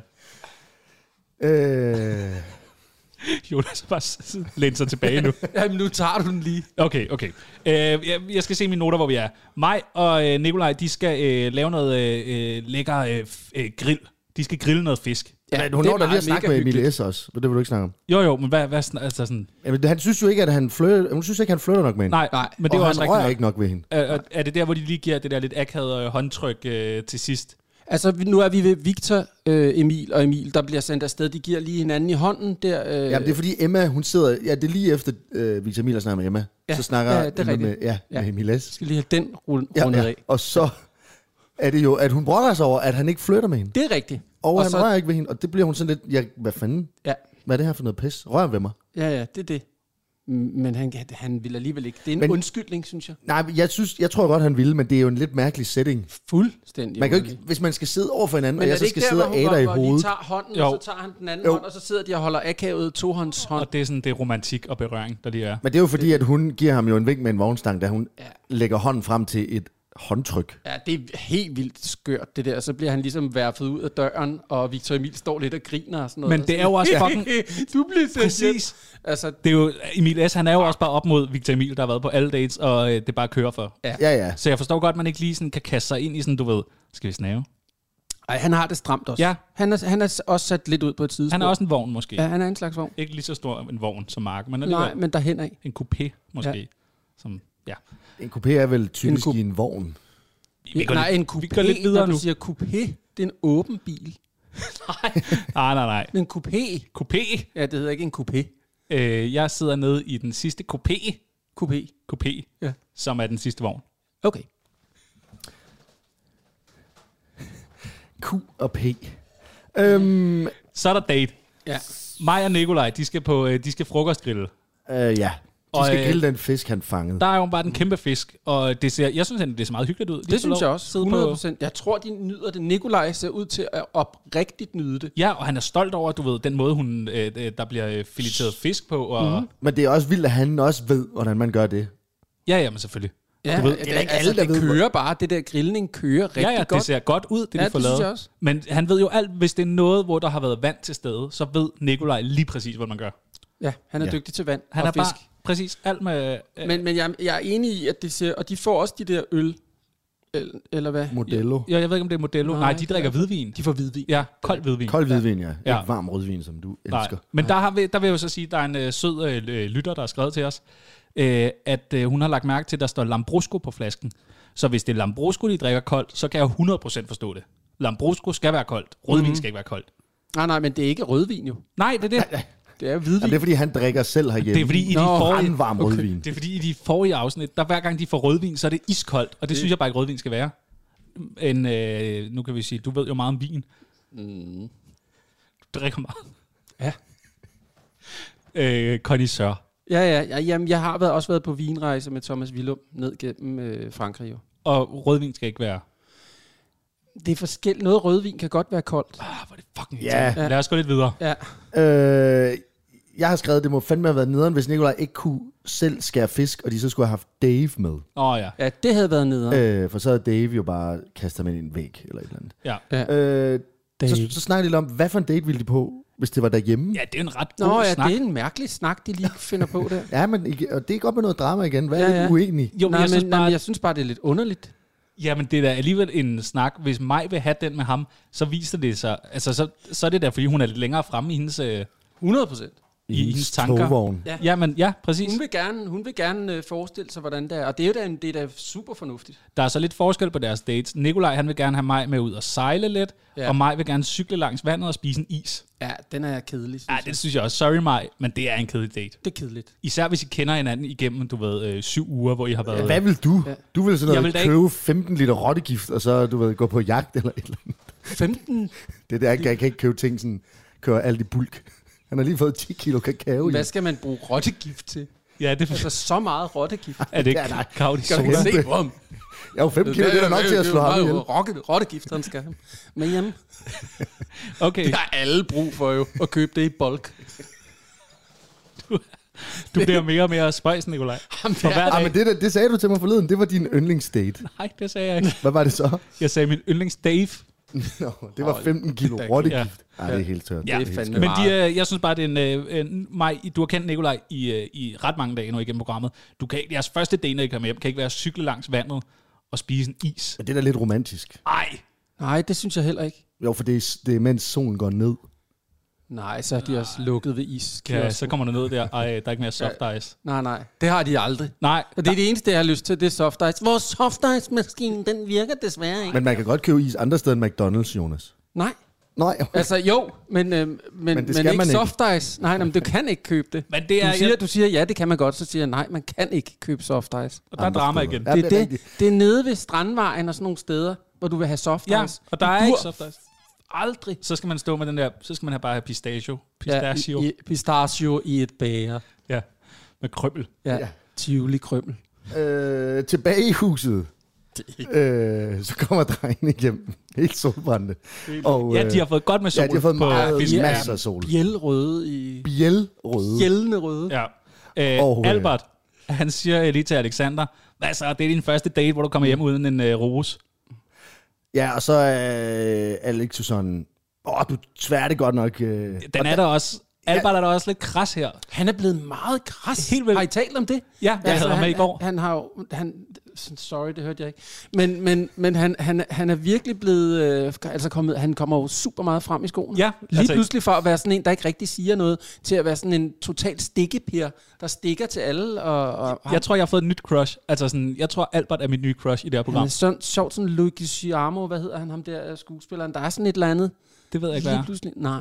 Speaker 1: Øh,
Speaker 2: Jonas har bare s- lænet sig tilbage nu.
Speaker 3: Jamen, nu tager du den lige.
Speaker 2: Okay, okay. Øh, jeg, jeg skal se mine noter, hvor vi er. Mig og øh, Nikolaj, de skal øh, lave noget øh, lækker øh, f- øh, grill. De skal grille noget fisk.
Speaker 1: ja, men hun
Speaker 3: det er
Speaker 1: når da lige
Speaker 3: meget
Speaker 1: at snakke
Speaker 3: mega
Speaker 1: med Emil
Speaker 3: hyggeligt.
Speaker 1: S. også. Det vil du ikke snakke om.
Speaker 2: Jo, jo, men hvad, hvad sn- altså sådan...
Speaker 1: Jamen, han synes jo ikke, at han flytter, hun synes ikke, han flytter nok med hende.
Speaker 2: Nej,
Speaker 3: Nej,
Speaker 2: men det
Speaker 1: og
Speaker 2: er jo
Speaker 1: han
Speaker 2: også
Speaker 1: rører
Speaker 2: rigtigt
Speaker 1: ikke nok ved hende.
Speaker 2: nok. Er, er det der, hvor de lige giver det der lidt akavede håndtryk øh, til sidst?
Speaker 3: Altså, vi- nu er vi ved Victor, øh, Emil og Emil, der bliver sendt afsted. De giver lige hinanden i hånden der. Øh,
Speaker 1: Jamen, det er fordi Emma, hun sidder... Ja, det er lige efter øh, Victor Emil snakker med Emma.
Speaker 3: Ja,
Speaker 1: Så snakker
Speaker 3: ja, det er
Speaker 1: Emma med,
Speaker 3: rigtigt.
Speaker 1: ja,
Speaker 3: Ja.
Speaker 1: med Emil S.
Speaker 3: skal lige have den rund,
Speaker 1: Ja,
Speaker 3: rundet
Speaker 1: ja.
Speaker 3: af.
Speaker 1: Og så er det jo, at hun brokker sig over, at han ikke flytter med hende.
Speaker 3: Det er rigtigt.
Speaker 1: Og, og han
Speaker 3: så,
Speaker 1: rører ikke ved hende. Og det bliver hun sådan lidt... Ja, hvad fanden?
Speaker 3: Ja,
Speaker 1: Hvad er det her for noget pis? Rør ved mig.
Speaker 3: ja, ja, det er det. Men han, han vil alligevel ikke. Det er en
Speaker 1: Men-
Speaker 3: men, undskyldning, synes jeg.
Speaker 1: Nej, jeg synes, jeg tror godt, han ville, men det er jo en lidt mærkelig setting.
Speaker 3: Fuldstændig.
Speaker 1: Man kan jo
Speaker 3: underligt.
Speaker 1: ikke, hvis man skal sidde over for hinanden,
Speaker 3: Men
Speaker 1: og
Speaker 3: er
Speaker 1: jeg
Speaker 3: det
Speaker 1: så
Speaker 3: ikke
Speaker 1: skal
Speaker 3: der,
Speaker 1: sidde
Speaker 3: hvor
Speaker 1: og
Speaker 3: hun
Speaker 1: æde
Speaker 3: hvor,
Speaker 1: dig i
Speaker 3: hvor de
Speaker 1: hovedet.
Speaker 3: tager hånden,
Speaker 2: Jo.
Speaker 3: og så tager han den anden
Speaker 1: Jo.
Speaker 3: hånd, og så sidder de og holder akavet tohåndshånd?
Speaker 2: Og det er sådan, det er romantik og berøring, der lige er.
Speaker 1: Men det er jo fordi, at hun giver ham jo en vink med en vognstang, da hun
Speaker 3: Ja.
Speaker 1: lægger hånden frem til et håndtryk.
Speaker 3: Ja, det er helt vildt skørt, det der. Så bliver han ligesom værfet ud af døren, og Victor Emil står lidt og griner og sådan noget.
Speaker 2: Men det er jo også fucking...
Speaker 3: Du bliver sendt hjem.
Speaker 2: Præcis.
Speaker 3: Altså,
Speaker 2: Det er jo, Emil S., han er jo også bare op mod Victor Emil, der har været på alle dates, og øh, det bare kører for.
Speaker 3: ja.
Speaker 1: Ja, ja.
Speaker 2: Så jeg forstår godt, at man ikke lige sådan kan kaste sig ind i sådan, du ved, skal vi snave?
Speaker 3: Ej, han har det stramt også.
Speaker 2: Ja.
Speaker 3: Han er, han er også sat lidt ud på et tidspunkt.
Speaker 2: Han er også en vogn, måske.
Speaker 3: Ja, han er en slags vogn.
Speaker 2: Ikke lige så stor en vogn som Mark, men alligevel
Speaker 3: Nej, men derhen af.
Speaker 2: en coupé, måske.
Speaker 3: Ja.
Speaker 2: Som, ja.
Speaker 1: En coupé er vel typisk
Speaker 3: En coup-
Speaker 1: i en vogn.
Speaker 2: Vi går
Speaker 3: Nej,
Speaker 2: lidt,
Speaker 3: en coupé,
Speaker 2: vi går lidt videre
Speaker 3: når
Speaker 2: nu.
Speaker 3: du siger coupé, det er en åben bil.
Speaker 2: Nej, nej, nej. nej.
Speaker 3: Men en coupé,
Speaker 2: Coupé.
Speaker 3: ja, det hedder ikke en coupé.
Speaker 2: Øh, jeg sidder nede i den sidste coupé,
Speaker 3: Coupé,
Speaker 2: coupé,
Speaker 3: ja.
Speaker 2: som er den sidste vogn.
Speaker 3: Okay.
Speaker 1: Q og P. Øhm,
Speaker 2: Så er der date.
Speaker 3: Ja.
Speaker 2: Mig og Nikolaj, de skal på øh, de skal frokostgrille.
Speaker 1: øh, ja, de
Speaker 2: Og,
Speaker 1: skal
Speaker 2: øh,
Speaker 1: grille den fisk, han fangede.
Speaker 2: Der er jo bare den kæmpe fisk, og det ser, jeg synes, at det ser meget hyggeligt ud. De
Speaker 3: Det
Speaker 2: får
Speaker 3: synes
Speaker 2: lov
Speaker 3: jeg
Speaker 2: at
Speaker 3: også.
Speaker 2: sidde
Speaker 3: hundrede
Speaker 2: på-
Speaker 3: procent. Jeg tror, de nyder det. Nikolaj ser ud til at oprigtigt nyde det.
Speaker 2: Ja, og han er stolt over, du ved, den måde, hun, øh, øh, der bliver øh, fileteret fisk på. Og, mm-hmm.
Speaker 1: Men det er også vildt, at han også ved, hvordan man gør det.
Speaker 2: Ja, ja, men selvfølgelig.
Speaker 3: Ja,
Speaker 1: ved, det er da ikke
Speaker 3: altså,
Speaker 1: alle, der
Speaker 3: det
Speaker 1: ved,
Speaker 3: kører bare. Det der grillning kører rigtig
Speaker 2: ja, ja,
Speaker 3: godt.
Speaker 2: det ser godt ud, det
Speaker 3: Ja,
Speaker 2: de
Speaker 3: det
Speaker 2: får
Speaker 3: synes
Speaker 2: lavet.
Speaker 3: jeg også.
Speaker 2: Men han ved jo alt, hvis det er noget, hvor der har været vand til stede, så ved Nikolaj lige præcis, hvad man gør.
Speaker 3: Ja, han er
Speaker 1: Ja.
Speaker 3: dygtig til vand
Speaker 2: Han
Speaker 3: og
Speaker 2: er
Speaker 3: fisk.
Speaker 2: bare præcis alt med... Øh,
Speaker 3: Men, men jeg, jeg er enig i, at det ser... Og de får også de der øl, eller, eller hvad?
Speaker 1: Modello.
Speaker 2: ja, jeg ved ikke, om det er Modello. Nej,
Speaker 3: Nej,
Speaker 2: Nej de drikker hvidvin.
Speaker 3: De får hvidvin.
Speaker 2: Ja, kold hvidvin.
Speaker 1: Kold hvidvin, ja.
Speaker 2: Ja.
Speaker 1: Ikke varm rødvin, som du
Speaker 2: Nej.
Speaker 1: elsker.
Speaker 2: Men der, har vi, der vil jeg jo så sige, at der er en øh, sød øh, lytter, der har skrevet til os, øh, at øh, hun har lagt mærke til, at der står Lambrusco på flasken. Så hvis det er Lambrusco, de drikker koldt, så kan jeg hundrede procent forstå det. Lambrusco skal være koldt. Rødvin
Speaker 3: Mhm.
Speaker 2: mm-hmm. skal ikke være koldt.
Speaker 3: Nej, nej, men det er ikke rødvin jo.
Speaker 2: Nej, det er det.
Speaker 3: Det er jo hvidvin.
Speaker 1: Jamen, det er, fordi han drikker selv herhjemme.
Speaker 2: Det er fordi, i de
Speaker 3: Nå,
Speaker 2: forrige,
Speaker 1: varm
Speaker 3: okay.
Speaker 1: rødvin.
Speaker 2: det er fordi, i de forrige afsnit, der hver gang de får rødvin, så er det iskoldt. Og det, det synes jeg bare ikke, rødvin skal være. En, øh, nu kan vi sige, du ved jo meget om vin.
Speaker 3: Mm.
Speaker 2: Du drikker meget.
Speaker 3: Ja.
Speaker 2: øh, Connoisseur.
Speaker 3: Ja, ja, ja. Jamen, jeg har været, også været på vinrejse med Thomas Willum ned gennem øh, Frankrig jo.
Speaker 2: Og rødvin skal ikke være...
Speaker 3: Det er forskelligt. Noget rødvin kan godt være koldt.
Speaker 2: Ah, hvor er det fucking
Speaker 1: Ja.
Speaker 2: irriterende. Lad os gå lidt videre.
Speaker 3: Ja.
Speaker 1: Øh, jeg har skrevet, det må fandme have været nederen, hvis Nikolaj ikke kunne selv skære fisk, og de så skulle have haft Dave med.
Speaker 2: Åh oh, ja.
Speaker 3: Ja, det havde været nederen.
Speaker 1: Øh, for så havde Dave jo bare kastet ham ind i en væg, eller et eller andet.
Speaker 2: ja.
Speaker 3: Ja.
Speaker 1: Øh,
Speaker 3: Dave.
Speaker 1: så, så snakkede de lidt om, hvad for en date ville de på, hvis det var derhjemme?
Speaker 2: Ja, det er en ret god
Speaker 3: Nå ja,
Speaker 2: snak.
Speaker 3: det er en mærkelig snak, de lige finder på der.
Speaker 1: Ja, men ikke- og det er godt med noget drama igen. Hvad er
Speaker 3: Ja,
Speaker 1: ja,
Speaker 3: ja.
Speaker 1: ja. uenig?
Speaker 2: Jo, men
Speaker 3: nej,
Speaker 2: jeg
Speaker 3: men,
Speaker 2: synes
Speaker 3: nej,
Speaker 2: bare,
Speaker 3: men jeg synes bare, det er lidt underligt.
Speaker 2: jamen det er da alligevel en snak. Hvis mig vil have den med ham, så viser det sig, altså så, så er det der, fordi hun er lidt længere fremme i hendes, øh,
Speaker 3: hundrede procent.
Speaker 2: i hendes tanker.
Speaker 1: Togvogn.
Speaker 3: Ja.
Speaker 2: Jamen ja, præcis.
Speaker 3: Hun vil gerne, hun vil gerne øh, forestille sig, hvordan det er. Og det er jo da, en- det er da super fornuftigt.
Speaker 2: Der er så lidt forskel på deres dates. Nikolaj, han vil gerne have mig med ud og sejle lidt,
Speaker 3: Ja.
Speaker 2: ja. og mig vil gerne cykle langs vandet og spise en is.
Speaker 3: Ja, den er kedelig, synes
Speaker 2: Ja,
Speaker 3: jeg.
Speaker 2: det synes jeg også. Sorry mig, men det er en kedelig date.
Speaker 3: Det er kedeligt.
Speaker 2: Især hvis I kender hinanden igennem, du ved, øh, syv uger, hvor I har været...
Speaker 1: Ja, hvad vil du?
Speaker 3: Ja.
Speaker 1: Du vil sådan
Speaker 2: Jeg
Speaker 1: noget
Speaker 2: vil da
Speaker 1: købe femten liter rottegift, og så du ved, gå på jagt eller et eller andet.
Speaker 3: femten
Speaker 1: Det der, jeg kan ikke købe ting sådan, køre alt i bulk. Han har lige fået ti kilo kakao i.
Speaker 3: Hvad skal man bruge rottegift til?
Speaker 2: Ja, det
Speaker 3: Altså, så meget rottegift.
Speaker 2: er det ikke
Speaker 1: Ja, nej.
Speaker 2: Kaudi
Speaker 3: Skal du
Speaker 2: Soda.
Speaker 3: se
Speaker 1: Kæmpe.
Speaker 3: på ham?
Speaker 1: Jeg er jo fem kilo, det er nok til at slå ham ihjel.
Speaker 3: Rotte- Rottegift, han skal have. Men jamen,
Speaker 2: Okay,
Speaker 3: det har alle brug for jo, at købe det i bulk.
Speaker 2: du bliver mere og mere spøjs, Nikolaj.
Speaker 3: Jamen,
Speaker 2: For
Speaker 3: det er-
Speaker 2: hver
Speaker 1: Ah,
Speaker 2: dag.
Speaker 1: men det, der, det sagde du til mig forleden, det var din yndlingsdate.
Speaker 2: Nej, det sagde jeg ikke.
Speaker 1: Hvad var det så?
Speaker 2: Jeg sagde min yndlings Dave.
Speaker 1: Nå, det var
Speaker 3: Hold
Speaker 1: femten kilo
Speaker 3: da
Speaker 1: rottegift. Nej, det er helt tørt.
Speaker 3: Ja, det er
Speaker 1: helt
Speaker 3: fandme
Speaker 1: skørt.
Speaker 2: Men de,
Speaker 3: meget.
Speaker 2: øh, jeg synes bare, det er en, øh, en mig, du har kendt Nikolaj i, øh, i ret mange dage nu igennem programmet. Du kan, jeres første date, når I kommer hjem, kan ikke være at cykle langs vandet og spise en is.
Speaker 1: Men det er da lidt romantisk.
Speaker 2: Ej,
Speaker 3: Nej, det synes jeg heller ikke.
Speaker 1: Jo, for det er, det er mens solen går ned.
Speaker 3: Nej, så er de også lukket ved is.
Speaker 2: ja, så kommer der noget der. Ej, der er ikke mere soft ice.
Speaker 3: Nej, nej, det har de aldrig.
Speaker 2: Nej,
Speaker 3: Og det er det eneste, jeg har lyst til, det er soft ice. Vores soft ice-maskine, den virker desværre ikke.
Speaker 1: Men man kan godt købe is andre steder end McDonald's, Jonas.
Speaker 3: Nej,
Speaker 1: Nej, okay.
Speaker 3: altså jo, men, øh, men, men,
Speaker 1: det
Speaker 3: men
Speaker 1: skal
Speaker 3: ikke
Speaker 1: man ikke.
Speaker 3: soft ice. Nej, nej, men du kan ikke købe det.
Speaker 2: men det er...
Speaker 3: Du siger, du siger, ja, det kan man godt, så siger jeg, nej, man kan ikke købe soft ice.
Speaker 2: og der er
Speaker 1: Andre
Speaker 2: drama
Speaker 1: steder.
Speaker 2: igen.
Speaker 1: Ja,
Speaker 3: Det er, det,
Speaker 1: rigtigt.
Speaker 3: det er nede ved Strandvejen og sådan nogle steder, hvor du vil have soft
Speaker 2: Ja,
Speaker 3: ice.
Speaker 2: og der
Speaker 3: Det
Speaker 2: er
Speaker 3: dur
Speaker 2: ikke soft ice.
Speaker 3: aldrig.
Speaker 2: Så skal man stå med den der... Så skal man have bare have pistachio. Pistachio.
Speaker 3: Ja, i, i, pistachio i et bæger.
Speaker 2: Ja, med krømmel.
Speaker 3: Ja,
Speaker 1: Ja.
Speaker 3: ja. Tivoli krømmel.
Speaker 1: Øh, tilbage i huset. Øh, så kommer drengene hjem. Helt solbrændte. Og,
Speaker 2: Ja, de har fået godt med sol
Speaker 1: ja, de har fået
Speaker 2: på
Speaker 1: meget,
Speaker 2: fisken.
Speaker 1: masser af sol.
Speaker 3: Bjælrøde i...
Speaker 1: Bjælrøde.
Speaker 3: Bjældende røde.
Speaker 2: Ja. Øh,
Speaker 1: Og, øh,
Speaker 2: Albert, han siger lige til Alexander, hvad så, det er din første date, hvor du kommer hjem uden en øh, rose.
Speaker 1: Ja, og så er øh, Alex jo sådan, åh, du tvær det godt nok. Øh.
Speaker 2: Den er der også... Albert er der også lidt kras her.
Speaker 3: Han er blevet meget kras.
Speaker 2: Helt vildt.
Speaker 3: Har I talt om det?
Speaker 2: Ja, jeg havde ham
Speaker 3: han,
Speaker 2: med i går.
Speaker 3: Han, han har jo... Han, sorry, det hørte jeg ikke. Men, men, men han, han, han er virkelig blevet... Øh, altså kommet, han kommer jo super meget frem i skoene.
Speaker 2: Ja,
Speaker 3: Lige
Speaker 2: altså-
Speaker 3: pludselig fra at være sådan en, der ikke rigtig siger noget, til at være sådan en total stikkepir, der stikker til alle. Og, og
Speaker 2: Jeg tror, jeg har fået et nyt crush. Altså sådan, jeg tror, Albert er mit nye crush i det her
Speaker 3: han
Speaker 2: program.
Speaker 3: er sådan, sjovt sådan Luigi Giamo, hvad hedder han, ham der øh, skuespilleren? Der er sådan et eller andet.
Speaker 2: Det ved jeg ikke, hvad
Speaker 3: Lige
Speaker 2: er.
Speaker 3: pludselig... Nej.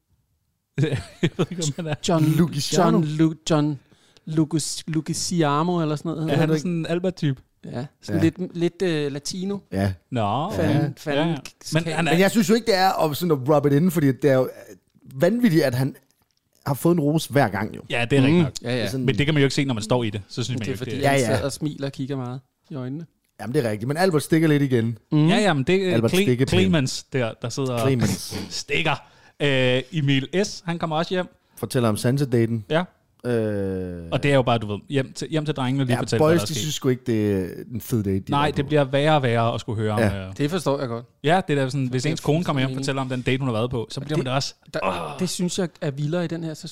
Speaker 2: Jeg ved ikke, om han er.
Speaker 3: John...
Speaker 1: Luciano?
Speaker 3: John... Lu, John... Lucas, Lucasiamo eller sådan noget.
Speaker 2: Er han er sådan en Albert-type?
Speaker 3: Ja, sådan
Speaker 1: Ja.
Speaker 3: lidt, lidt uh, latino.
Speaker 1: Ja.
Speaker 2: Nå,
Speaker 3: Fanden,
Speaker 2: ja.
Speaker 3: fanden,
Speaker 2: Ja. Men han
Speaker 1: Men
Speaker 2: er...
Speaker 1: jeg synes jo ikke, det er at, sådan at rub it in, fordi det er jo vanvittigt, at han har fået en rose hver gang jo.
Speaker 2: Ja, det er rigtigt nok.
Speaker 3: Ja, ja.
Speaker 1: Sådan,
Speaker 2: Men det kan man jo ikke se, når man står i det. Så synes man
Speaker 3: Det er
Speaker 2: jo
Speaker 3: fordi,
Speaker 2: ikke,
Speaker 1: Ja,
Speaker 3: han
Speaker 1: ja.
Speaker 3: sidder og smiler og kigger meget i øjnene.
Speaker 1: Jamen, det er rigtigt. Men Albert stikker lidt igen.
Speaker 3: Mm.
Speaker 2: Ja, ja, men det er
Speaker 1: Albert
Speaker 2: Cle-
Speaker 1: Stikkepind.
Speaker 2: Clemens der, der sidder og
Speaker 1: Clemens
Speaker 2: stikker. Øh, Emil S., han kommer også hjem.
Speaker 1: fortæller om Sansa-daten.
Speaker 2: Ja,
Speaker 1: Øh,
Speaker 2: og det er jo bare, du ved, hjem til, hjem til drengene og lige
Speaker 1: ja,
Speaker 2: fortælle, hvad der
Speaker 1: boys,
Speaker 2: er
Speaker 1: de
Speaker 2: sket.
Speaker 1: synes sgu ikke, det er en fed date. De
Speaker 2: Nej,
Speaker 1: er
Speaker 2: det
Speaker 1: på.
Speaker 2: bliver værre og værre at skulle høre om.
Speaker 1: Ja.
Speaker 2: Øh.
Speaker 3: Det forstår jeg godt.
Speaker 2: Ja, det er da sådan, hvis
Speaker 3: det er
Speaker 2: ens kone kommer hjem og
Speaker 3: fuldstændig
Speaker 2: fortæller om den date, hun har været på, så bliver man
Speaker 3: det-
Speaker 2: det også.
Speaker 3: Der, oh. Det synes jeg er vildere i den her sæson.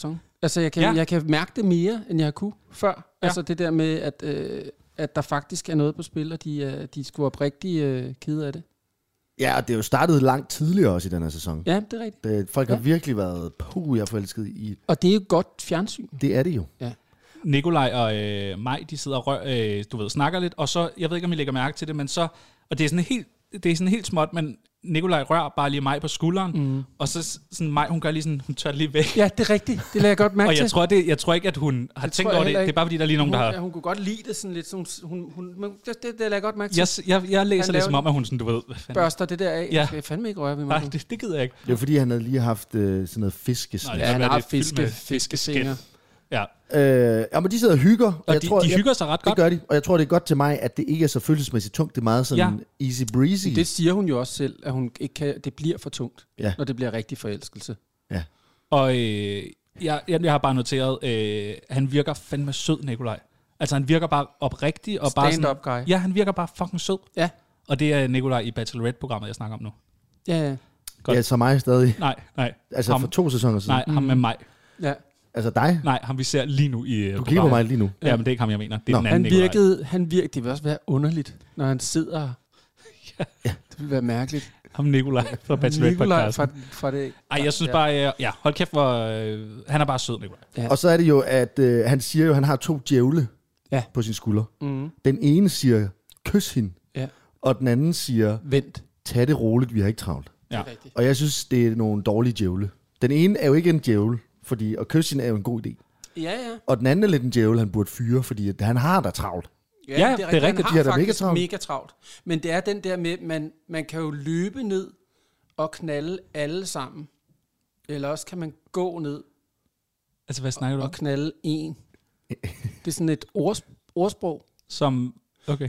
Speaker 3: Altså, jeg kan,
Speaker 2: Ja.
Speaker 3: jeg kan mærke det mere, end jeg kunne før.
Speaker 2: Ja.
Speaker 3: Altså, det der med, at, øh, at der faktisk er noget på spil, og de, øh, de er sgu oprigtigt øh, kede af det.
Speaker 1: Ja, og det er jo startet langt tidligere også i den her sæson.
Speaker 3: Ja, det er rigtigt.
Speaker 1: Det, folk
Speaker 3: Ja.
Speaker 1: har virkelig været puh, jeg er forelsket i.
Speaker 3: Og det er jo godt fjernsyn.
Speaker 1: Det er det jo.
Speaker 3: Ja.
Speaker 2: Nikolaj og øh, mig, de sidder og rør, øh, du ved, snakker lidt, og så, jeg ved ikke, om I lægger mærke til det, men så, og det er sådan helt, det er sådan helt småt, men Nikolaj rører bare lige mig på skulderen, mm. og så sådan mig, hun gør lige sådan, hun tør lige væk.
Speaker 3: Ja, det er rigtigt. Det lader jeg godt mærke
Speaker 2: Og jeg
Speaker 3: til.
Speaker 2: tror, det, jeg tror ikke, at hun har
Speaker 3: Det
Speaker 2: tænkt
Speaker 3: tror jeg
Speaker 2: over det.
Speaker 3: heller
Speaker 2: Det
Speaker 3: ikke.
Speaker 2: er bare, fordi der er lige nogen,
Speaker 3: hun,
Speaker 2: der
Speaker 3: ja,
Speaker 2: har...
Speaker 3: hun kunne godt lide det sådan lidt, sådan, hun, hun, men det, det, det lader jeg godt mærke til.
Speaker 2: Jeg, jeg, jeg læser
Speaker 3: Han
Speaker 2: det som
Speaker 3: laver
Speaker 2: om, at hun sådan, du ved... Hvad fanden?
Speaker 3: Børster det der af.
Speaker 2: Ja.
Speaker 3: Ja. Skal jeg fandme ikke røre ved mig?
Speaker 2: Nej, det, det gider jeg ikke.
Speaker 1: Det er fordi, han havde lige haft øh, sådan noget fiskesnæk.
Speaker 2: Nej,
Speaker 3: Ja, han
Speaker 2: det er
Speaker 3: har
Speaker 2: det fyldt
Speaker 3: fiske,
Speaker 2: med
Speaker 3: fiskesinger.
Speaker 2: Ja,
Speaker 1: Øh, ja, men de sidder og hygger.
Speaker 2: og
Speaker 1: jeg
Speaker 2: de,
Speaker 1: tror,
Speaker 2: de
Speaker 1: jeg,
Speaker 2: hygger sig ret
Speaker 1: det
Speaker 2: godt.
Speaker 1: gør de. Og jeg tror, det er godt til mig, at det ikke er så følelsesmæssigt tungt. Det er meget sådan ja. easy breezy.
Speaker 3: Det siger hun jo også selv, at hun ikke kan, det bliver for tungt,
Speaker 1: Ja.
Speaker 3: når det bliver rigtig forelskelse.
Speaker 1: Ja.
Speaker 2: Og øh, jeg, jeg, jeg har bare noteret, øh, han virker fandme sød, Nikolaj. Altså, han virker bare oprigtig. Og bare
Speaker 3: Stand-up
Speaker 2: sådan,
Speaker 3: guy.
Speaker 2: Ja, han virker bare fucking sød.
Speaker 3: Ja.
Speaker 2: Og det er Nikolaj i Bachelorette-programmet, jeg snakker om nu.
Speaker 3: Ja, ja.
Speaker 2: Godt.
Speaker 1: Ja, så mig stadig.
Speaker 2: Nej, nej.
Speaker 1: Altså
Speaker 2: ham,
Speaker 1: for to sæsoner siden.
Speaker 2: nej, ham med mig.
Speaker 3: ja.
Speaker 1: Altså dig.
Speaker 2: Nej, ham vi ser lige nu i uh,
Speaker 1: Du kigger på mig lige nu.
Speaker 2: Ja, men det er ikke ham, jeg mener. Det er
Speaker 1: Nå.
Speaker 2: den anden
Speaker 3: Han
Speaker 2: Nikolaj.
Speaker 3: virkede, han virkede, det vil også være underligt, når han sidder. Ja. Det vil være mærkeligt.
Speaker 2: Ham Nikolaj fra
Speaker 3: Nikolaj
Speaker 2: Bachelorette-podcasten.
Speaker 3: fra, fra det.
Speaker 2: Ej, jeg synes
Speaker 3: ja.
Speaker 2: bare, øh, ja, hold kæft, hvor, øh, han er bare sød, Nikolaj.
Speaker 3: Ja.
Speaker 1: Og så er det jo, at øh, han siger jo, at han har to djævle
Speaker 3: Ja.
Speaker 1: på sin skulder.
Speaker 3: Mm.
Speaker 1: Den ene siger, kys hende.
Speaker 3: Ja.
Speaker 1: Og den anden siger,
Speaker 3: Vent.
Speaker 1: tag det roligt, vi har ikke travlt.
Speaker 2: Ja.
Speaker 3: Det er rigtigt.
Speaker 1: Og jeg synes, det er nogle dårlige djævle. Den ene er jo ikke en djævel, fordi at kysse hende er jo en god idé.
Speaker 3: Ja, ja.
Speaker 1: Og den anden er lidt en djævel, han burde fyre, fordi at han har da travlt.
Speaker 2: Ja, det er rigtigt.
Speaker 3: Han
Speaker 1: De
Speaker 3: har
Speaker 1: har da mega
Speaker 3: faktisk
Speaker 1: travlt.
Speaker 3: mega travlt. Men det er den der med, man, man kan jo løbe ned og knalde alle sammen. Eller også kan man gå ned
Speaker 2: Altså, hvad snakker du om?
Speaker 3: og knalde en. Det er sådan et ords, ordsprog
Speaker 2: Som, okay.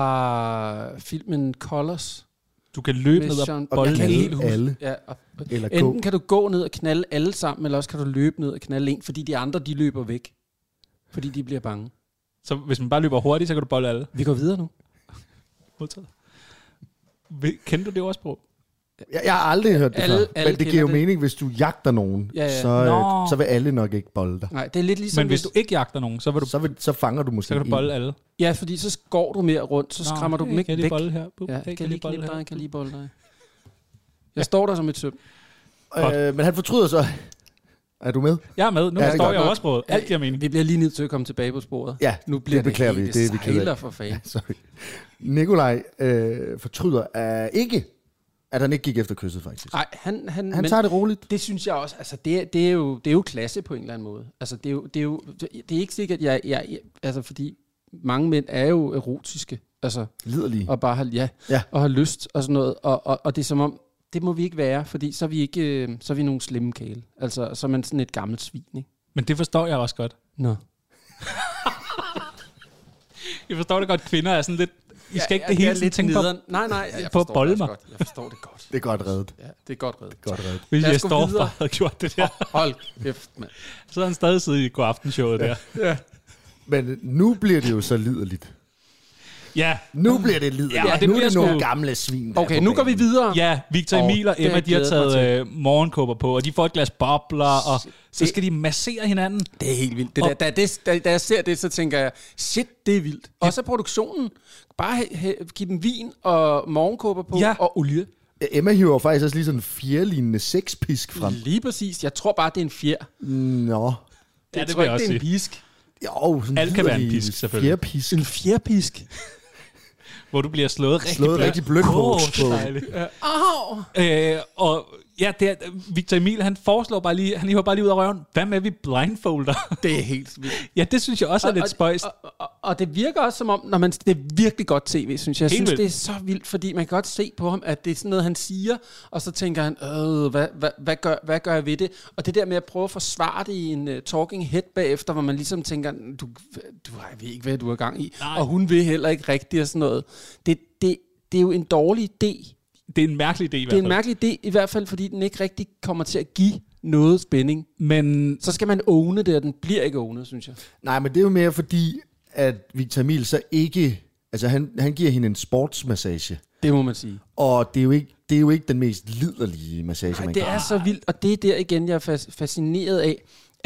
Speaker 3: fra filmen Colors.
Speaker 2: Du kan løbe
Speaker 3: Med
Speaker 2: ned og
Speaker 3: Sean-
Speaker 1: Og
Speaker 2: bolde
Speaker 1: knalde
Speaker 2: hele huset.
Speaker 1: alle,
Speaker 3: Ja, og
Speaker 1: eller gå.
Speaker 3: enten kan du gå ned og knalde alle sammen, eller også kan du løbe ned og knalde en, fordi de andre, de løber væk. Fordi de bliver bange.
Speaker 2: Så hvis man bare løber hurtigt, så kan du bolde alle.
Speaker 3: Vi går videre nu.
Speaker 2: Modtaget. Vil- Kender du det ordsprog?
Speaker 1: Jeg, jeg har aldrig hørt det
Speaker 3: Alle-
Speaker 1: før,
Speaker 3: alle
Speaker 1: men det giver jo
Speaker 3: kender det.
Speaker 1: mening, hvis du jagter nogen,
Speaker 3: Ja, ja.
Speaker 1: Så, øh,
Speaker 2: Nå.
Speaker 1: så vil alle nok ikke bolde dig.
Speaker 3: Nej, det er lidt ligesom...
Speaker 2: Men hvis du ikke jagter nogen, så, vil du,
Speaker 1: Så, vil, så fanger du måske
Speaker 2: så kan du
Speaker 1: en.
Speaker 2: bolde alle.
Speaker 3: Ja, fordi så går du mere rundt, så skræmmer du dem
Speaker 2: hey,
Speaker 3: ikke
Speaker 2: kan jeg lige
Speaker 3: væk.
Speaker 2: bolde her? Bup,
Speaker 3: Ja,
Speaker 2: hey,
Speaker 3: kan,
Speaker 2: jeg
Speaker 3: jeg lige
Speaker 2: bolde
Speaker 3: knippe
Speaker 2: her?
Speaker 3: dig, kan jeg lige bolde dig. Jeg står der som et søm.
Speaker 1: Øh, men han fortryder så. Er du med?
Speaker 2: Jeg er med. Nu
Speaker 1: Ja,
Speaker 2: ja,
Speaker 1: det er
Speaker 2: står
Speaker 1: godt
Speaker 2: jeg
Speaker 1: nok.
Speaker 2: ordsproget. Alt giver mening.
Speaker 3: Vi bliver lige nødt til at komme tilbage på sporet.
Speaker 1: Ja,
Speaker 3: Nu bliver
Speaker 1: det
Speaker 3: det,
Speaker 1: beklager
Speaker 3: helt,
Speaker 1: vi. Det er vi ked af.
Speaker 3: sejler for fanden.
Speaker 1: Sorry. Nikolaj øh, fortryder af ikke, at han ikke gik efter kysset, faktisk.
Speaker 3: Nej, han, han,
Speaker 1: Han
Speaker 3: men
Speaker 1: tager det roligt.
Speaker 3: det synes jeg også, altså det, er- det, er jo, det er jo klasse på en eller anden måde. Altså det er jo, det er jo, det er ikke sikkert, jeg, jeg, jeg altså fordi mange mænd er jo erotiske, altså
Speaker 1: Liderlige.
Speaker 3: og bare har, ja,
Speaker 1: Ja.
Speaker 3: og har lyst og sådan noget, og, og, og det er som om, det må vi ikke være, fordi så er vi ikke, øh, så er vi nogle slemme kæle. Altså så er man sådan et gammelt svin, ikke?
Speaker 2: Men det forstår jeg også godt.
Speaker 3: Nå.
Speaker 2: Jeg forstår det godt, kvinder er sådan lidt... I skal ikke
Speaker 3: ja,
Speaker 2: det hele
Speaker 3: er
Speaker 2: tiden
Speaker 3: lidt
Speaker 2: tænke på,
Speaker 3: nederen. Nej, nej, jeg
Speaker 2: på at
Speaker 3: forstår
Speaker 2: bolde
Speaker 3: det
Speaker 2: mig.
Speaker 3: også godt. Jeg forstår det godt.
Speaker 1: Det er godt reddet.
Speaker 3: Ja, det er godt reddet.
Speaker 1: Godt reddet.
Speaker 2: hvis
Speaker 3: Lad os
Speaker 2: jeg
Speaker 3: gå
Speaker 2: står
Speaker 3: videre.
Speaker 2: bare havde gjort det der.
Speaker 3: Hold kæft, mand.
Speaker 2: Så havde han stadig siddet i godaftenshowet der.
Speaker 3: Ja.
Speaker 1: Men nu bliver det jo så liderligt.
Speaker 2: Ja,
Speaker 1: Nu bliver det liderligt.
Speaker 2: Ja, det
Speaker 1: nu er
Speaker 2: bliver
Speaker 1: det nogle
Speaker 2: sgu-
Speaker 1: gamle svin. der er
Speaker 3: Okay,
Speaker 1: på
Speaker 3: nu går vi
Speaker 1: banen.
Speaker 3: videre.
Speaker 2: ja, Victor
Speaker 3: Åh,
Speaker 2: Emil og
Speaker 3: det har
Speaker 2: Emma,
Speaker 3: jeg
Speaker 2: de har
Speaker 3: glædet mig
Speaker 2: taget øh, morgenkåber på, og de får et glas bobler, og så
Speaker 3: Det-
Speaker 2: skal de massere hinanden.
Speaker 3: Det er helt vildt. Det
Speaker 2: Og-
Speaker 3: der, da, det, da, da jeg ser det, så tænker jeg, shit, det er vildt. Også produktionen. Bare he, he, give dem vin og morgenkåber på
Speaker 2: Ja.
Speaker 3: og olie.
Speaker 1: Emma hiver faktisk også lige sådan en fjerlignende sexpisk frem.
Speaker 3: Lige præcis. Jeg tror bare, det er en fjer.
Speaker 1: Nå.
Speaker 2: Ja,
Speaker 3: Jeg
Speaker 2: det
Speaker 3: tror
Speaker 2: vil jeg
Speaker 3: ikke, det er en
Speaker 2: også
Speaker 3: pisk.
Speaker 1: Jo, sådan
Speaker 2: Alt kan være en
Speaker 1: liderlig
Speaker 2: pisk, selvfølgelig.
Speaker 1: fjerpisk.
Speaker 3: En fjerpisk.
Speaker 2: Hvor du bliver slået rigtig
Speaker 1: Slået
Speaker 2: blødt.
Speaker 1: rigtig blødt på.
Speaker 2: Åh, det er
Speaker 1: på.
Speaker 2: dejligt.
Speaker 3: Au!
Speaker 2: Øh, og ja, det er, Victor Emil, han foreslår bare lige, han hiver bare lige ud af røven, hvad med vi blindfolder?
Speaker 3: Det er helt vildt.
Speaker 2: Ja, det synes jeg også er lidt spøjst.
Speaker 3: Og, og, og, og det virker også som om, når man, det er virkelig godt tv, synes jeg. Jeg
Speaker 2: Helt
Speaker 3: synes,
Speaker 2: vildt.
Speaker 3: det er så vildt, fordi man kan godt se på ham, at det er sådan noget, han siger, og så tænker han, øh, hvad, hvad, hvad, gør, hvad gør jeg ved det? Og det der med at prøve at forsvare det i en uh, talking head bagefter, hvor man ligesom tænker, du, du jeg ved ikke, hvad du er i gang i,
Speaker 2: Nej.
Speaker 3: og hun vil heller ikke rigtigt og sådan noget. Det, det, det er jo en dårlig idé.
Speaker 2: Det er en mærkelig idé i hvert
Speaker 3: Det er
Speaker 2: fald.
Speaker 3: en mærkelig idé, i hvert fald, fordi den ikke rigtig kommer til at give noget spænding.
Speaker 2: Men
Speaker 3: Så skal man åne det, og den bliver ikke ånet, synes jeg.
Speaker 1: Nej, men det er jo mere fordi, at Victor Emil så ikke... Altså, han, han giver hende en sportsmassage.
Speaker 3: Det må man sige.
Speaker 1: Og det er jo ikke, det er jo ikke den mest liderlige massage,
Speaker 3: Nej,
Speaker 1: man
Speaker 3: det
Speaker 1: kan.
Speaker 3: er så vildt, og det er der igen, jeg er fas- fascineret af,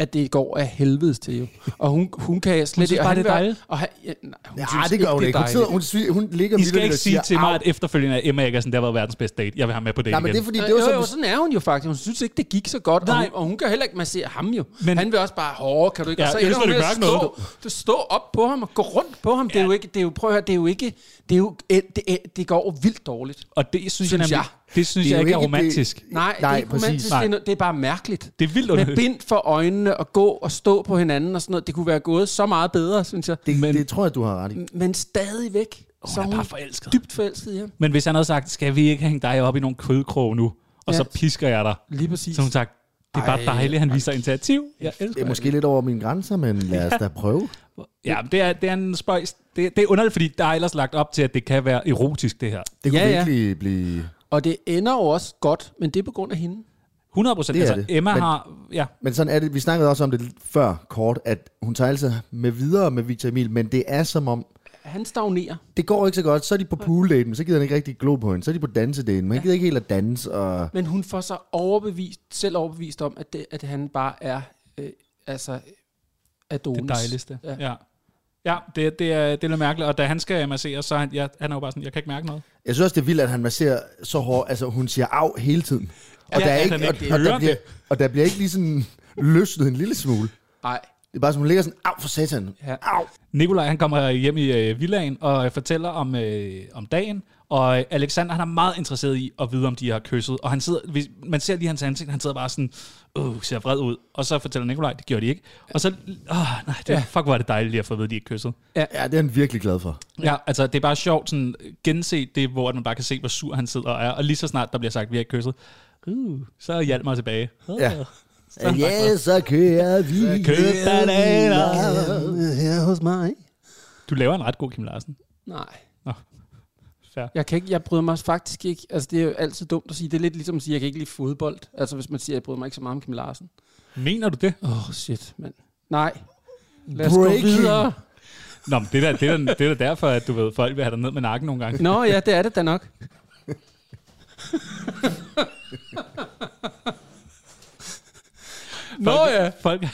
Speaker 3: at det går af helvedes til jo. Og hun, hun kan slet
Speaker 2: ikke...
Speaker 3: Hun
Speaker 2: synes bare, det er dejligt.
Speaker 3: Og han, ja, nej, hun
Speaker 1: Ja,
Speaker 3: synes
Speaker 1: det gør hun
Speaker 3: det
Speaker 1: ikke. Hun, sidder, hun, sy- hun ligger
Speaker 2: I skal
Speaker 1: midt
Speaker 2: ikke
Speaker 1: og
Speaker 2: sige
Speaker 1: siger,
Speaker 2: til mig,
Speaker 1: "Au."
Speaker 2: at efterfølgende af Emma Eggersen, der har været verdens bedste date. Jeg vil have med på det
Speaker 1: Nej,
Speaker 2: igen.
Speaker 1: men det er fordi, det
Speaker 3: Jo,
Speaker 1: var
Speaker 3: jo, jo,
Speaker 1: som...
Speaker 3: sådan er hun jo faktisk. Hun synes ikke, det gik så godt. Og
Speaker 2: Nej.
Speaker 3: hun, og hun kan heller ikke massere ham jo.
Speaker 2: Men-
Speaker 3: Men, han vil også bare, hårdt, kan du ikke?
Speaker 2: Ja,
Speaker 3: Og så
Speaker 2: jeg
Speaker 3: ender
Speaker 2: synes,
Speaker 3: hun
Speaker 2: det
Speaker 3: med at
Speaker 2: mærker noget.
Speaker 3: stå, du stå op på ham og gå rundt på ham. Ja. Det er jo ikke, det er jo, prøv at høre, det er jo ikke, det er jo, det, det, det går jo vildt dårligt.
Speaker 2: Og det synes,
Speaker 3: Synes
Speaker 2: jeg, nemlig,
Speaker 3: jeg.
Speaker 2: det synes
Speaker 1: Det er
Speaker 2: jeg
Speaker 1: jo
Speaker 2: ikke er
Speaker 1: ikke
Speaker 2: romantisk.
Speaker 1: det-
Speaker 3: Nej, det
Speaker 1: Nej,
Speaker 3: er ikke
Speaker 1: præcis.
Speaker 3: romantisk.
Speaker 2: Nej.
Speaker 3: Det er, no- det er bare mærkeligt.
Speaker 2: Det er vildt
Speaker 3: Med
Speaker 2: underligt.
Speaker 3: bind for øjnene og gå og stå på hinanden og sådan noget. Det kunne være gået så meget bedre, synes jeg.
Speaker 1: Det,
Speaker 2: Men-
Speaker 1: det tror jeg, du har ret i.
Speaker 3: Men stadigvæk, så
Speaker 2: er
Speaker 3: er
Speaker 2: bare
Speaker 3: hun
Speaker 2: forelsket.
Speaker 3: dybt forelsket i ham.
Speaker 2: Men hvis han havde sagt, skal vi ikke hænge dig op i nogle kødkrog nu, og
Speaker 3: Ja.
Speaker 2: så pisker jeg dig,
Speaker 3: Lige præcis.
Speaker 2: så hun sagt, det er bare
Speaker 3: Ej,
Speaker 2: dejligt, han viser initiativ. Jeg elsker
Speaker 1: Det er måske lidt over mine grænser, men lad os da prøve.
Speaker 2: Ja, det er, det er en spøjs. Det, det er underligt, fordi der er ellers lagt op til, at det kan være erotisk, det her.
Speaker 1: Det kunne
Speaker 3: Ja, ja.
Speaker 1: virkelig blive...
Speaker 3: Og det ender jo også godt, men det er på grund af hende.
Speaker 2: hundrede procent.
Speaker 1: Det er
Speaker 2: Altså,
Speaker 1: det.
Speaker 2: Emma
Speaker 1: Men-
Speaker 2: har... Ja,
Speaker 1: Men sådan er det. Vi snakkede også om det lidt før kort, at hun tager altså med videre med Victor Emil, men det er som om,
Speaker 3: Han stagnerer.
Speaker 1: det går ikke så godt. Så er de på pooldaten, så gider han ikke rigtig glo på hende. Så er de på dansedaten, men han gider ikke helt at danse. Og...
Speaker 3: Men hun får sig overbevist, selv overbevist om, at, det, at han bare er øh, altså Adonis.
Speaker 2: det dejligste.
Speaker 3: Ja.
Speaker 2: Ja, ja det, det, er, det er lidt mærkeligt. Og da han skal massere, så er han, ja, han er jo bare sådan, jeg kan ikke mærke noget.
Speaker 1: Jeg synes også, det er vildt, at han masserer så hårdt. Altså, hun siger af hele tiden. Og,
Speaker 2: Ja,
Speaker 1: der, er
Speaker 2: at
Speaker 1: ikke,
Speaker 2: han
Speaker 1: og,
Speaker 2: ikke
Speaker 1: og, der
Speaker 2: hører
Speaker 1: bliver,
Speaker 2: det.
Speaker 1: og der bliver ikke lige sådan løsnet en lille smule.
Speaker 3: Nej.
Speaker 1: Det er bare som, hun ligger sådan, af for satan.
Speaker 3: Ja.
Speaker 1: Au.
Speaker 2: Nikolaj, han kommer hjem i øh, villaen og øh, fortæller om, øh, om dagen, og øh, Alexander, han er meget interesseret i at vide, om de har kysset, og han sidder, hvis, man ser lige hans ansigt, han sidder bare sådan, uh, ser vred ud, og så fortæller Nikolaj, det gjorde de ikke, og så, åh, nej, det,
Speaker 3: Ja.
Speaker 2: fuck, hvor er det dejligt lige at få at vide, at de ikke kysset.
Speaker 1: Ja, det er han virkelig glad for.
Speaker 2: Ja, altså, det er bare sjovt, sådan, gense det, hvor man bare kan se, hvor sur han sidder og er, og lige så snart der bliver sagt, vi har ikke kysset, uh, så er Hjalmar tilbage.
Speaker 1: Ja. Ja, så kører vi.
Speaker 2: Køb bananer.
Speaker 3: Her hos mig.
Speaker 2: Du laver en ret god Kim Larsen.
Speaker 3: Nej.
Speaker 2: Nå, fair.
Speaker 3: Jeg, kan ikke, jeg bryder mig faktisk ikke. Altså, det er jo altid dumt at sige. Det er lidt ligesom at sige, at jeg kan ikke lide fodbold. Altså, hvis man siger, at jeg bryder mig ikke så meget om Kim Larsen.
Speaker 2: Mener du det?
Speaker 3: Åh, oh, shit, mand. Nej. Lad os
Speaker 1: Breaking.
Speaker 3: gå videre.
Speaker 2: Nå, men det er da, det er da, det er da derfor, at du ved, folk vil have dig ned med nakken nogle gange.
Speaker 3: Nå ja, det er det da nok. Nå
Speaker 2: Folk-
Speaker 3: ja.
Speaker 2: Folk,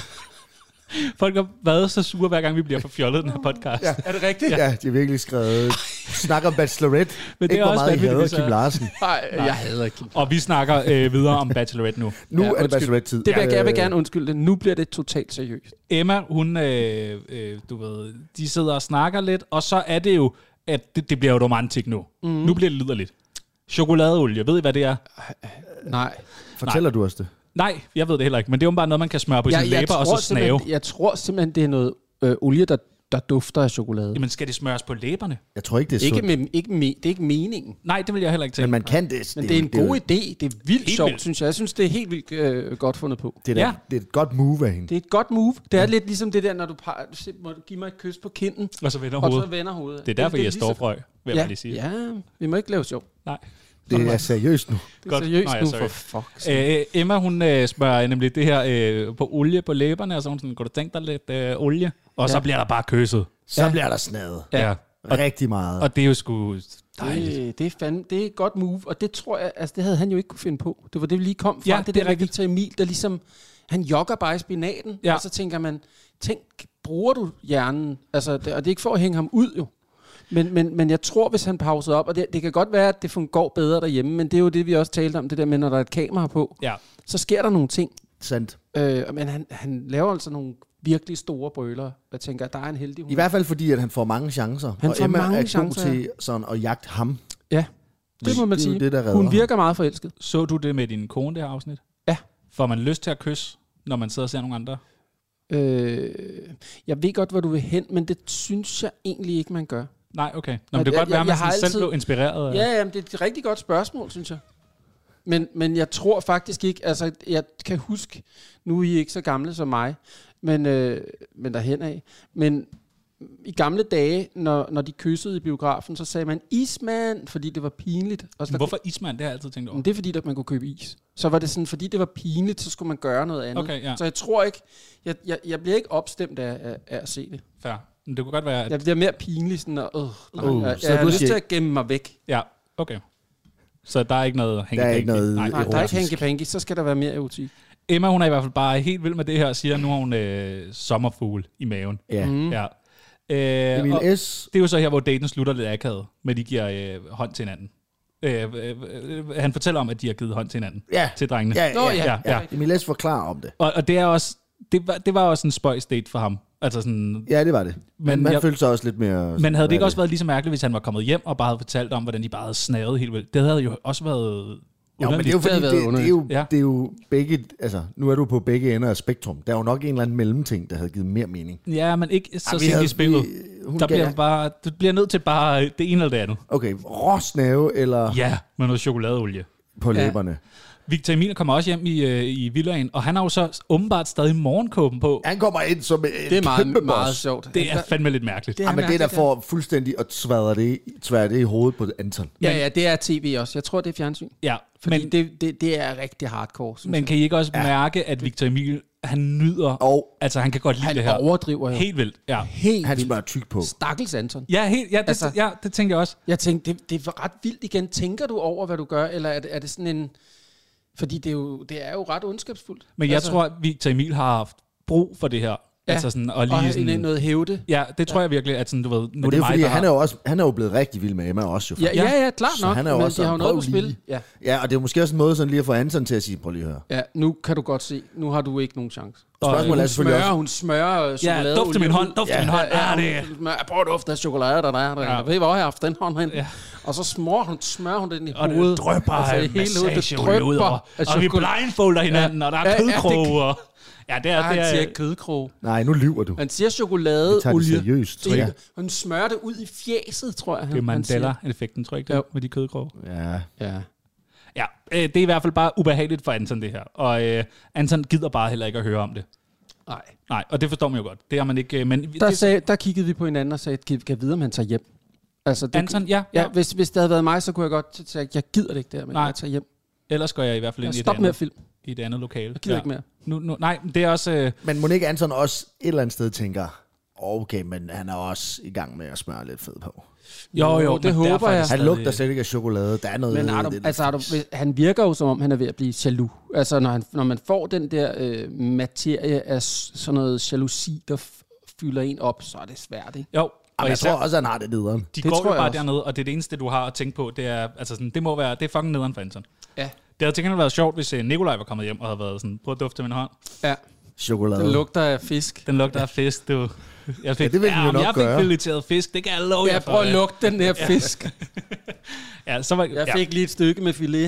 Speaker 2: folk har været så sure, hver gang vi bliver for fjollet i den her podcast.
Speaker 1: Ja.
Speaker 3: Er det rigtigt?
Speaker 1: Ja, de har virkelig skrevet. Snak om Bachelorette.
Speaker 2: Men det
Speaker 1: ikke
Speaker 2: er
Speaker 1: hvor
Speaker 2: også
Speaker 1: meget I
Speaker 2: vanvittigt,
Speaker 1: hader
Speaker 2: hvis jeg-
Speaker 1: Kim Larsen.
Speaker 3: Nej, jeg hader Kim.
Speaker 2: Og vi snakker øh, videre om Bachelorette nu.
Speaker 1: Nu
Speaker 3: Ja,
Speaker 1: er det
Speaker 3: undskyld.
Speaker 1: Bachelorette-tid.
Speaker 3: Det vil jeg,
Speaker 1: Ja,
Speaker 3: jeg vil
Speaker 1: øh,
Speaker 3: gerne undskylde det. Nu bliver det totalt seriøst.
Speaker 2: Emma, hun, øh, øh, du ved, de sidder og snakker lidt, og så er det jo, at det, det bliver jo romantik nu. Mm. Nu bliver det liderligt. Chokoladeolie, ved I, hvad det er?
Speaker 3: Nej.
Speaker 1: Fortæller du os det?
Speaker 2: Nej, jeg ved det heller ikke, men det er jo bare noget, man kan smøre på sine læber og så snave.
Speaker 3: simpelthen- Jeg tror simpelthen, det er noget øh, olie, der, der dufter af chokolade.
Speaker 2: Jamen, skal det smøres på læberne?
Speaker 1: Jeg tror ikke, det er
Speaker 3: Ikke
Speaker 1: sundt.
Speaker 3: med, ikke med, det er ikke meningen.
Speaker 2: Nej, det vil jeg heller ikke
Speaker 1: Men
Speaker 2: tænke.
Speaker 1: man kan det.
Speaker 3: Men det er en
Speaker 1: jo-
Speaker 3: god idé. Det er vildt
Speaker 2: Helt
Speaker 3: sjovt,
Speaker 2: vildt.
Speaker 3: synes jeg. Jeg synes, det er helt vildt øh, godt fundet på.
Speaker 1: Det er,
Speaker 2: Ja.
Speaker 1: ja. det er et godt move af hende.
Speaker 3: Det er et godt move. Det er lidt ligesom det der, når du peger, du siger, må du give mig et kys på kinden,
Speaker 2: Og så vender
Speaker 3: og så
Speaker 2: hovedet.
Speaker 3: vender hovedet.
Speaker 2: Det er derfor, jeg
Speaker 3: lige
Speaker 2: står
Speaker 3: så-
Speaker 2: frø, vil jeg
Speaker 3: Ja,
Speaker 2: bare lige sige.
Speaker 3: ja, vi må ikke lave sjov.
Speaker 2: Nej.
Speaker 1: Det er seriøst nu.
Speaker 3: Det er
Speaker 2: Godt.
Speaker 3: seriøst
Speaker 2: Nå, ja,
Speaker 3: nu,
Speaker 2: sorry.
Speaker 3: for fuck's sake.
Speaker 2: Øh, Emma, hun øh, spørger nemlig det her øh, på olie på læberne, og så er hun sådan, kunne du tænke dig lidt øh, olie? Og ja. så
Speaker 3: Ja.
Speaker 2: bliver der bare kysset.
Speaker 1: Så
Speaker 3: Ja.
Speaker 1: bliver der snadet.
Speaker 2: Ja. Og,
Speaker 1: Rigtig meget.
Speaker 2: og det er jo sgu dejligt.
Speaker 3: Det, det, er fandme, det er et godt move, og det tror jeg, altså det havde han jo ikke kunne finde på. Det var det, vi lige kom fra.
Speaker 2: Ja,
Speaker 3: det,
Speaker 2: det
Speaker 3: det
Speaker 2: er
Speaker 3: der med
Speaker 2: rigtigt.
Speaker 3: Victor Emil, der ligesom, han jogger bare i spinaten,
Speaker 2: Ja.
Speaker 3: og så tænker man, tænk, bruger du hjernen? Altså, det, og det er ikke for at hænge ham ud jo. Men, men, men jeg tror, hvis han pausede op, og det, det kan godt være, at det fungerer bedre derhjemme, men det er jo det, vi også talte om, det der med, når der er et kamera på,
Speaker 2: Ja.
Speaker 3: så sker der nogle ting.
Speaker 1: Sandt.
Speaker 3: Øh, men han, han laver altså nogle virkelig store brøler. Jeg tænker, der er en heldig hund.
Speaker 1: I hvert fald fordi, at han får mange chancer.
Speaker 3: Han
Speaker 1: og
Speaker 3: får
Speaker 1: Emma
Speaker 3: mange
Speaker 1: er god
Speaker 3: chancer,
Speaker 1: til sådan at jagte ham.
Speaker 3: Ja, det må man
Speaker 1: Det er jo
Speaker 3: sige.
Speaker 1: det, der redder
Speaker 3: Hun
Speaker 1: ham.
Speaker 3: virker meget forelsket.
Speaker 2: Så du det med din kone, det her afsnit?
Speaker 3: Ja.
Speaker 2: Får man lyst til at kysse, når man sidder og ser nogle andre?
Speaker 3: Øh, jeg ved godt, hvor du vil hen, men det synes jeg egentlig ikke, man gør.
Speaker 2: Nej, okay. Nå, men
Speaker 3: Jeg-
Speaker 2: det kan godt
Speaker 3: jeg-
Speaker 2: være, at man
Speaker 3: jeg har
Speaker 2: sådan selv
Speaker 3: altid-
Speaker 2: blev inspireret af...
Speaker 3: Ja, jamen, det er et rigtig godt spørgsmål, synes jeg. Men, men jeg tror faktisk ikke, altså jeg kan huske, nu er I ikke så gamle som mig, men, øh, men derhen af, men i gamle dage, når, når de kyssede i biografen, så sagde man ismand, fordi det var pinligt. Og så
Speaker 2: Men hvorfor ismand? Det har jeg altid tænkt over.
Speaker 3: Men det er fordi, at man kunne købe is. Så var det sådan, fordi det var pinligt, så skulle man gøre noget andet.
Speaker 2: Okay, ja.
Speaker 3: Så jeg tror ikke, jeg, jeg, jeg bliver ikke opstemt af, af, af at se det.
Speaker 2: Fair. Men det kunne godt være, at...
Speaker 3: Jeg bliver mere pinlig, sådan, og, øh, nej,
Speaker 1: Uh,
Speaker 3: jeg,
Speaker 1: så
Speaker 3: jeg har
Speaker 1: du
Speaker 3: lyst
Speaker 1: siger-
Speaker 3: til at gemme mig væk.
Speaker 2: Ja, okay. Så der er ikke noget hænge
Speaker 1: Der er ikke noget-
Speaker 2: Nej,
Speaker 3: Nej, der er ikke
Speaker 1: Erotisk.
Speaker 3: hanky-panky, så skal der være mere erotik.
Speaker 2: Emma, hun er i hvert fald bare helt vild med det her, og siger, at nu har hun øh, sommerfugl i maven.
Speaker 1: Ja.
Speaker 3: Mm.
Speaker 2: Ja. Øh,
Speaker 1: Emil
Speaker 2: og
Speaker 1: S.
Speaker 2: det er jo så her, hvor daten slutter lidt akavet, men de giver øh, hånd til hinanden. Øh, øh, øh, han fortæller om, at de har givet hånd til hinanden.
Speaker 1: Ja.
Speaker 2: Til drengene.
Speaker 1: Ja, ja,
Speaker 3: Nå,
Speaker 1: ja,
Speaker 3: ja.
Speaker 1: ja. Emil S. forklarer om det.
Speaker 2: Og, og det er også, det var, det var også en spøjs date for ham. Altså sådan,
Speaker 1: Ja, det var det. Men,
Speaker 2: Men
Speaker 1: man
Speaker 2: jeg-
Speaker 1: følte sig også lidt mere...
Speaker 2: men havde det ikke
Speaker 1: hvad
Speaker 2: også været lige så mærkeligt, hvis han var kommet hjem og bare havde fortalt om, hvordan de bare havde snavet helt vildt? Det havde jo også været
Speaker 1: Jo, men det er jo
Speaker 3: Det havde
Speaker 1: fordi, det,
Speaker 3: været
Speaker 1: det, er jo,
Speaker 2: Ja.
Speaker 1: det er jo begge... Altså, nu er du på begge ender af spektrum. Der er jo nok en eller anden mellemting, der havde givet mere mening.
Speaker 2: Ja, men ikke så
Speaker 1: Ej, vi
Speaker 2: sent
Speaker 1: havde-
Speaker 2: i spillet.
Speaker 1: vi- hun
Speaker 2: Der
Speaker 1: gav-
Speaker 2: bliver bare, du bliver nødt til bare det ene eller det andet.
Speaker 1: Okay, råsnave eller
Speaker 2: Ja, med noget chokoladeolie.
Speaker 1: på
Speaker 3: Ja.
Speaker 1: læberne.
Speaker 2: Victor Emil kommer også hjem i, øh, i villaen, og han har jo så åbenbart stadig morgenkåben på.
Speaker 1: Han kommer ind som en
Speaker 3: Det er meget,
Speaker 1: kæmpe
Speaker 3: meget
Speaker 1: boss.
Speaker 3: sjovt.
Speaker 2: Det er fandme lidt mærkeligt.
Speaker 3: Det
Speaker 1: Ja, men det er der
Speaker 3: mærkeligt,
Speaker 1: får fuldstændig at svære det, svære det i hovedet på Anton.
Speaker 3: Ja, ja, det er tv også. Jeg tror, det er fjernsyn.
Speaker 2: Ja,
Speaker 3: Fordi
Speaker 2: men,
Speaker 3: det, det, det er rigtig hardcore, synes
Speaker 2: men
Speaker 3: jeg.
Speaker 2: kan I ikke også ja. mærke, at Victor Emil, han nyder,
Speaker 1: Og
Speaker 2: altså han kan godt lide
Speaker 3: Han
Speaker 2: det her.
Speaker 3: overdriver jo.
Speaker 2: Helt vildt, ja.
Speaker 3: Helt
Speaker 1: han
Speaker 3: vildt.
Speaker 1: smører tyk på.
Speaker 3: Stakkels Anton.
Speaker 2: Ja, helt, ja, det,
Speaker 3: Altså-
Speaker 2: ja, det tænker jeg også.
Speaker 3: Jeg tænkte, det, det er ret vildt igen. Tænker du over, hvad du gør, eller er det, er det sådan en... Fordi det er jo, det er jo ret ondskabsfuldt.
Speaker 2: Men jeg altså, tror, at Victor Emil har haft brug for det her.
Speaker 3: Ja,
Speaker 2: Altså sådan, og
Speaker 3: og
Speaker 2: lige
Speaker 3: have
Speaker 2: sådan,
Speaker 3: noget hævde.
Speaker 2: ja, det tror jeg virkelig, at sådan, du ved, nu
Speaker 1: Men
Speaker 2: er
Speaker 1: det er jo
Speaker 2: mig,
Speaker 1: fordi,
Speaker 2: der
Speaker 1: han
Speaker 2: har-
Speaker 1: er jo, også, han er jo blevet rigtig vild med Emma også. Jo,
Speaker 3: Ja, ja, ja, klart
Speaker 1: Så
Speaker 3: nok.
Speaker 1: han er jo
Speaker 3: men
Speaker 1: også
Speaker 3: de har jo
Speaker 1: sådan,
Speaker 3: noget på
Speaker 1: prøv
Speaker 3: spil.
Speaker 1: lige.
Speaker 3: Ja.
Speaker 1: ja, og det er måske også en måde sådan lige at få Anton til at sige, prøv lige at høre.
Speaker 3: ja, nu kan du godt se. Nu har du ikke nogen chance.
Speaker 2: Og,
Speaker 1: Spørgsmålet
Speaker 3: Hun
Speaker 1: er selvfølgelig
Speaker 3: smører,
Speaker 1: også...
Speaker 3: hun smører
Speaker 2: ja,
Speaker 3: chokolade.
Speaker 2: duft til min hånd, duft til min hånd.
Speaker 3: Ja,
Speaker 2: Ja,
Speaker 3: ja,
Speaker 2: det
Speaker 3: hun smører, prøv at dufte af chokolade, der er der.
Speaker 2: Ja.
Speaker 3: Ja. Ved I, hvor jeg har haft den hånd hen?
Speaker 2: Ja.
Speaker 3: Og så smører hun, smører hun den i
Speaker 2: og
Speaker 3: hovedet.
Speaker 2: det drøber
Speaker 3: Altså,
Speaker 2: af
Speaker 3: i hele hovedet, det
Speaker 2: massageolie ud
Speaker 3: drypper
Speaker 2: over.
Speaker 3: af
Speaker 2: Og vi
Speaker 3: chokolade.
Speaker 2: blindfolder hinanden, og der
Speaker 3: Ja,
Speaker 2: er
Speaker 3: ja, det-
Speaker 2: kødkroge. og- Ja, det er...
Speaker 3: Nej,
Speaker 2: det
Speaker 3: han siger
Speaker 2: er
Speaker 3: ikke kødkrog.
Speaker 1: Nej, nu lyver du.
Speaker 3: Han siger
Speaker 1: Vi tager det
Speaker 3: chokoladeolie.
Speaker 1: seriøst.
Speaker 3: Ja.
Speaker 1: Ja.
Speaker 3: Hun smører det ud i fjeset, tror jeg.
Speaker 2: det er
Speaker 3: han siger.
Speaker 2: Mandela-effekten, tror jeg ikke det?
Speaker 3: Jo.
Speaker 2: Med de kødkroge.
Speaker 1: ja.
Speaker 3: Ja.
Speaker 2: Ja, øh, det er i hvert fald bare ubehageligt for Anton, det her. Og øh, Anton gider bare heller ikke at høre om det.
Speaker 3: Nej.
Speaker 2: Nej, og det forstår man jo godt. Det har man ikke... øh, Men
Speaker 3: Der,
Speaker 2: det,
Speaker 3: sagde, der kiggede vi på hinanden og sagde, kan kan vide, om han tager hjem. Altså, det,
Speaker 2: Anton, ja, ja.
Speaker 3: ja, hvis, hvis det havde været mig, så kunne jeg godt sige, jeg gider det ikke der, men
Speaker 2: Nej.
Speaker 3: jeg tager hjem.
Speaker 2: Ellers går jeg i hvert fald
Speaker 3: Ja,
Speaker 2: ind i et,
Speaker 3: stop med at
Speaker 2: andet,
Speaker 3: film.
Speaker 2: i et andet lokale.
Speaker 3: Jeg gider ikke mere.
Speaker 2: Nu, nu, nej, det er også... Øh,
Speaker 1: Men må ikke Anton også et eller andet sted tænker, okay, men han er også i gang med at smøre lidt fed på.
Speaker 2: jo, jo,
Speaker 3: det
Speaker 2: men
Speaker 3: håber
Speaker 2: derfor er det
Speaker 3: jeg.
Speaker 1: Han
Speaker 2: stadig-
Speaker 1: lugter slet ikke af chokolade. Der er noget...
Speaker 3: Men er du,
Speaker 1: lidt-
Speaker 3: altså, er du, han virker jo som om, han er ved at blive jaloux. Altså, når, han, når man får den der øh, materie af s- sådan noget jalousi, der f- fylder en op, så er det svært, ikke?
Speaker 2: Jo,
Speaker 1: Jamen,
Speaker 2: og
Speaker 1: jeg
Speaker 2: især,
Speaker 1: tror også, han har det nederen.
Speaker 2: de
Speaker 3: det
Speaker 2: går
Speaker 3: tror
Speaker 2: jo
Speaker 3: jeg
Speaker 2: bare
Speaker 3: også.
Speaker 2: dernede, og det er det eneste, du har at tænke på, det er, altså sådan, det må være, det er fucking nederen for Anton.
Speaker 3: Ja.
Speaker 2: Det havde til gengæld været sjovt, hvis øh, Nikolaj var kommet hjem og havde været sådan, prøv at dufte til min hånd.
Speaker 3: Ja,
Speaker 1: Chokolade.
Speaker 3: den lugter af fisk.
Speaker 2: Den lugter af fisk, du. Jeg fik,
Speaker 1: Ja, det vil den jo
Speaker 2: om
Speaker 1: nok
Speaker 2: jeg fik
Speaker 1: gøre.
Speaker 2: fileteret fisk, det kan jeg love jer
Speaker 3: Ja,
Speaker 2: for.
Speaker 3: prøv at
Speaker 2: ja.
Speaker 3: lugte den der fisk.
Speaker 2: Ja, så var,
Speaker 3: Jeg
Speaker 2: ja,
Speaker 3: fik lige et stykke med filet.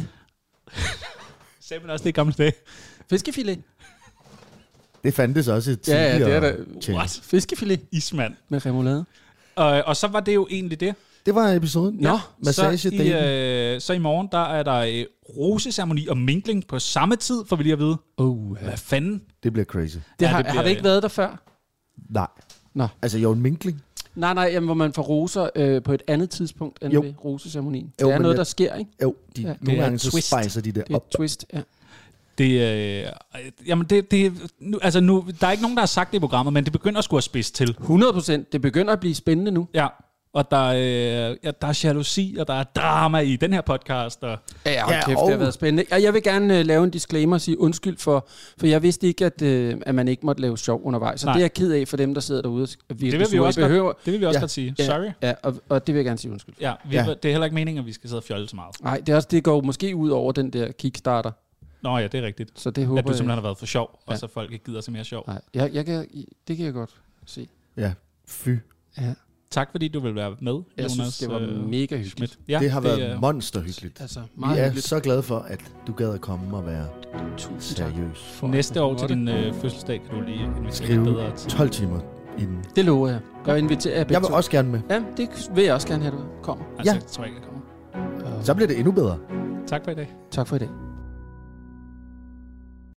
Speaker 2: sagde man også det i gamle dage.
Speaker 3: Fiskefilet.
Speaker 1: Det fandtes også et
Speaker 3: Ja, ja, det er
Speaker 1: tidligere
Speaker 3: da-
Speaker 1: tjek.
Speaker 2: What?
Speaker 3: Fiskefilet
Speaker 2: Ismand.
Speaker 3: med remoulade.
Speaker 2: Og, og så var det jo egentlig det.
Speaker 1: Det var episoden.
Speaker 3: Nå,
Speaker 1: Massage
Speaker 2: så, i, øh, så i morgen, der er der øh, roseceremoni og mingling på samme tid, får vi lige at vide.
Speaker 3: Oh,
Speaker 2: Hvad fanden?
Speaker 1: Det bliver crazy.
Speaker 3: Det
Speaker 2: Ja,
Speaker 3: har,
Speaker 2: det
Speaker 3: har
Speaker 2: bliver-
Speaker 3: det ikke været der før?
Speaker 1: Nej.
Speaker 3: Nå.
Speaker 1: Altså, jo, en minkling.
Speaker 3: Nej, nej, jamen, hvor man får roser øh, på et andet tidspunkt end
Speaker 1: Jo.
Speaker 3: ved roseceremonien.
Speaker 1: Jo,
Speaker 3: Det er
Speaker 1: men
Speaker 3: noget,
Speaker 1: jeg-
Speaker 3: der sker, ikke?
Speaker 1: Jo, de,
Speaker 3: Ja.
Speaker 1: ja,
Speaker 2: Det
Speaker 1: nogle
Speaker 2: er
Speaker 1: gange
Speaker 2: et
Speaker 1: så
Speaker 2: twist.
Speaker 1: spicer de det
Speaker 3: Det er
Speaker 1: op.
Speaker 3: et twist, ja.
Speaker 2: Det, øh, jamen det, det, nu, altså nu, der er ikke nogen, der har sagt det i programmet, men det begynder at skulle have spids til.
Speaker 3: hundrede procent. Det begynder at blive spændende nu.
Speaker 2: Ja, og der, øh, ja, der er jalousi, og der er drama i den her podcast. Og,
Speaker 3: Ja, ja, hold
Speaker 1: Ja,
Speaker 3: kæft, det
Speaker 1: og-
Speaker 3: har været spændende. Og jeg vil gerne uh, lave en disclaimer og sige undskyld for, for jeg vidste ikke, at, uh, at man ikke måtte lave sjov undervejs. Så
Speaker 2: Nej.
Speaker 3: det er jeg ked af for dem, der sidder derude. Og virkelig
Speaker 2: det vil vi
Speaker 3: sure. I
Speaker 2: også
Speaker 3: behøver,
Speaker 2: godt, det vil vi også
Speaker 1: Ja.
Speaker 2: godt sige.
Speaker 3: Ja.
Speaker 2: Sorry.
Speaker 3: Ja, og, og det vil jeg gerne sige undskyld.
Speaker 2: Ja, vi,
Speaker 1: Ja.
Speaker 2: det er heller ikke meningen, at vi skal sidde og fjolle så meget.
Speaker 3: Nej, det, er også, det går måske ud over den der Kickstarter.
Speaker 2: Nå ja, det er rigtigt.
Speaker 3: Så det håber
Speaker 2: At du
Speaker 3: jeg.
Speaker 2: simpelthen har været for sjov, og
Speaker 3: Ja.
Speaker 2: så folk ikke gider sig mere sjov.
Speaker 3: Nej, jeg, jeg kan, det kan jeg godt se.
Speaker 1: Ja, fy.
Speaker 3: Ja.
Speaker 2: Tak fordi du vil være med,
Speaker 3: Jeg
Speaker 2: Jonas
Speaker 3: synes, det var
Speaker 2: øh,
Speaker 3: mega hyggeligt.
Speaker 2: Schmidt. Ja,
Speaker 1: Det har været
Speaker 2: er-
Speaker 1: monsterhyggeligt.
Speaker 3: Altså,
Speaker 1: Vi
Speaker 3: meget
Speaker 1: er
Speaker 3: hyggeligt.
Speaker 1: så glade for, at du gad at komme og være
Speaker 3: Tusind tak.
Speaker 1: seriøs.
Speaker 3: for
Speaker 2: Næste
Speaker 3: at
Speaker 2: år
Speaker 3: jeg
Speaker 2: til
Speaker 3: måtte.
Speaker 2: din øh, fødselsdag kan du lige invitere
Speaker 1: Skrive
Speaker 2: lidt bedre til.
Speaker 1: tolv timer inden.
Speaker 3: Det lover jeg. Jeg inviterer jer begge
Speaker 1: Jeg vil
Speaker 3: to.
Speaker 1: også gerne med.
Speaker 3: Ja, det vil jeg også gerne have, at du kommer.
Speaker 2: Altså,
Speaker 1: Ja.
Speaker 2: jeg tror ikke, jeg kommer.
Speaker 1: Så bliver det endnu bedre.
Speaker 2: Tak for i dag.
Speaker 3: Tak for i dag.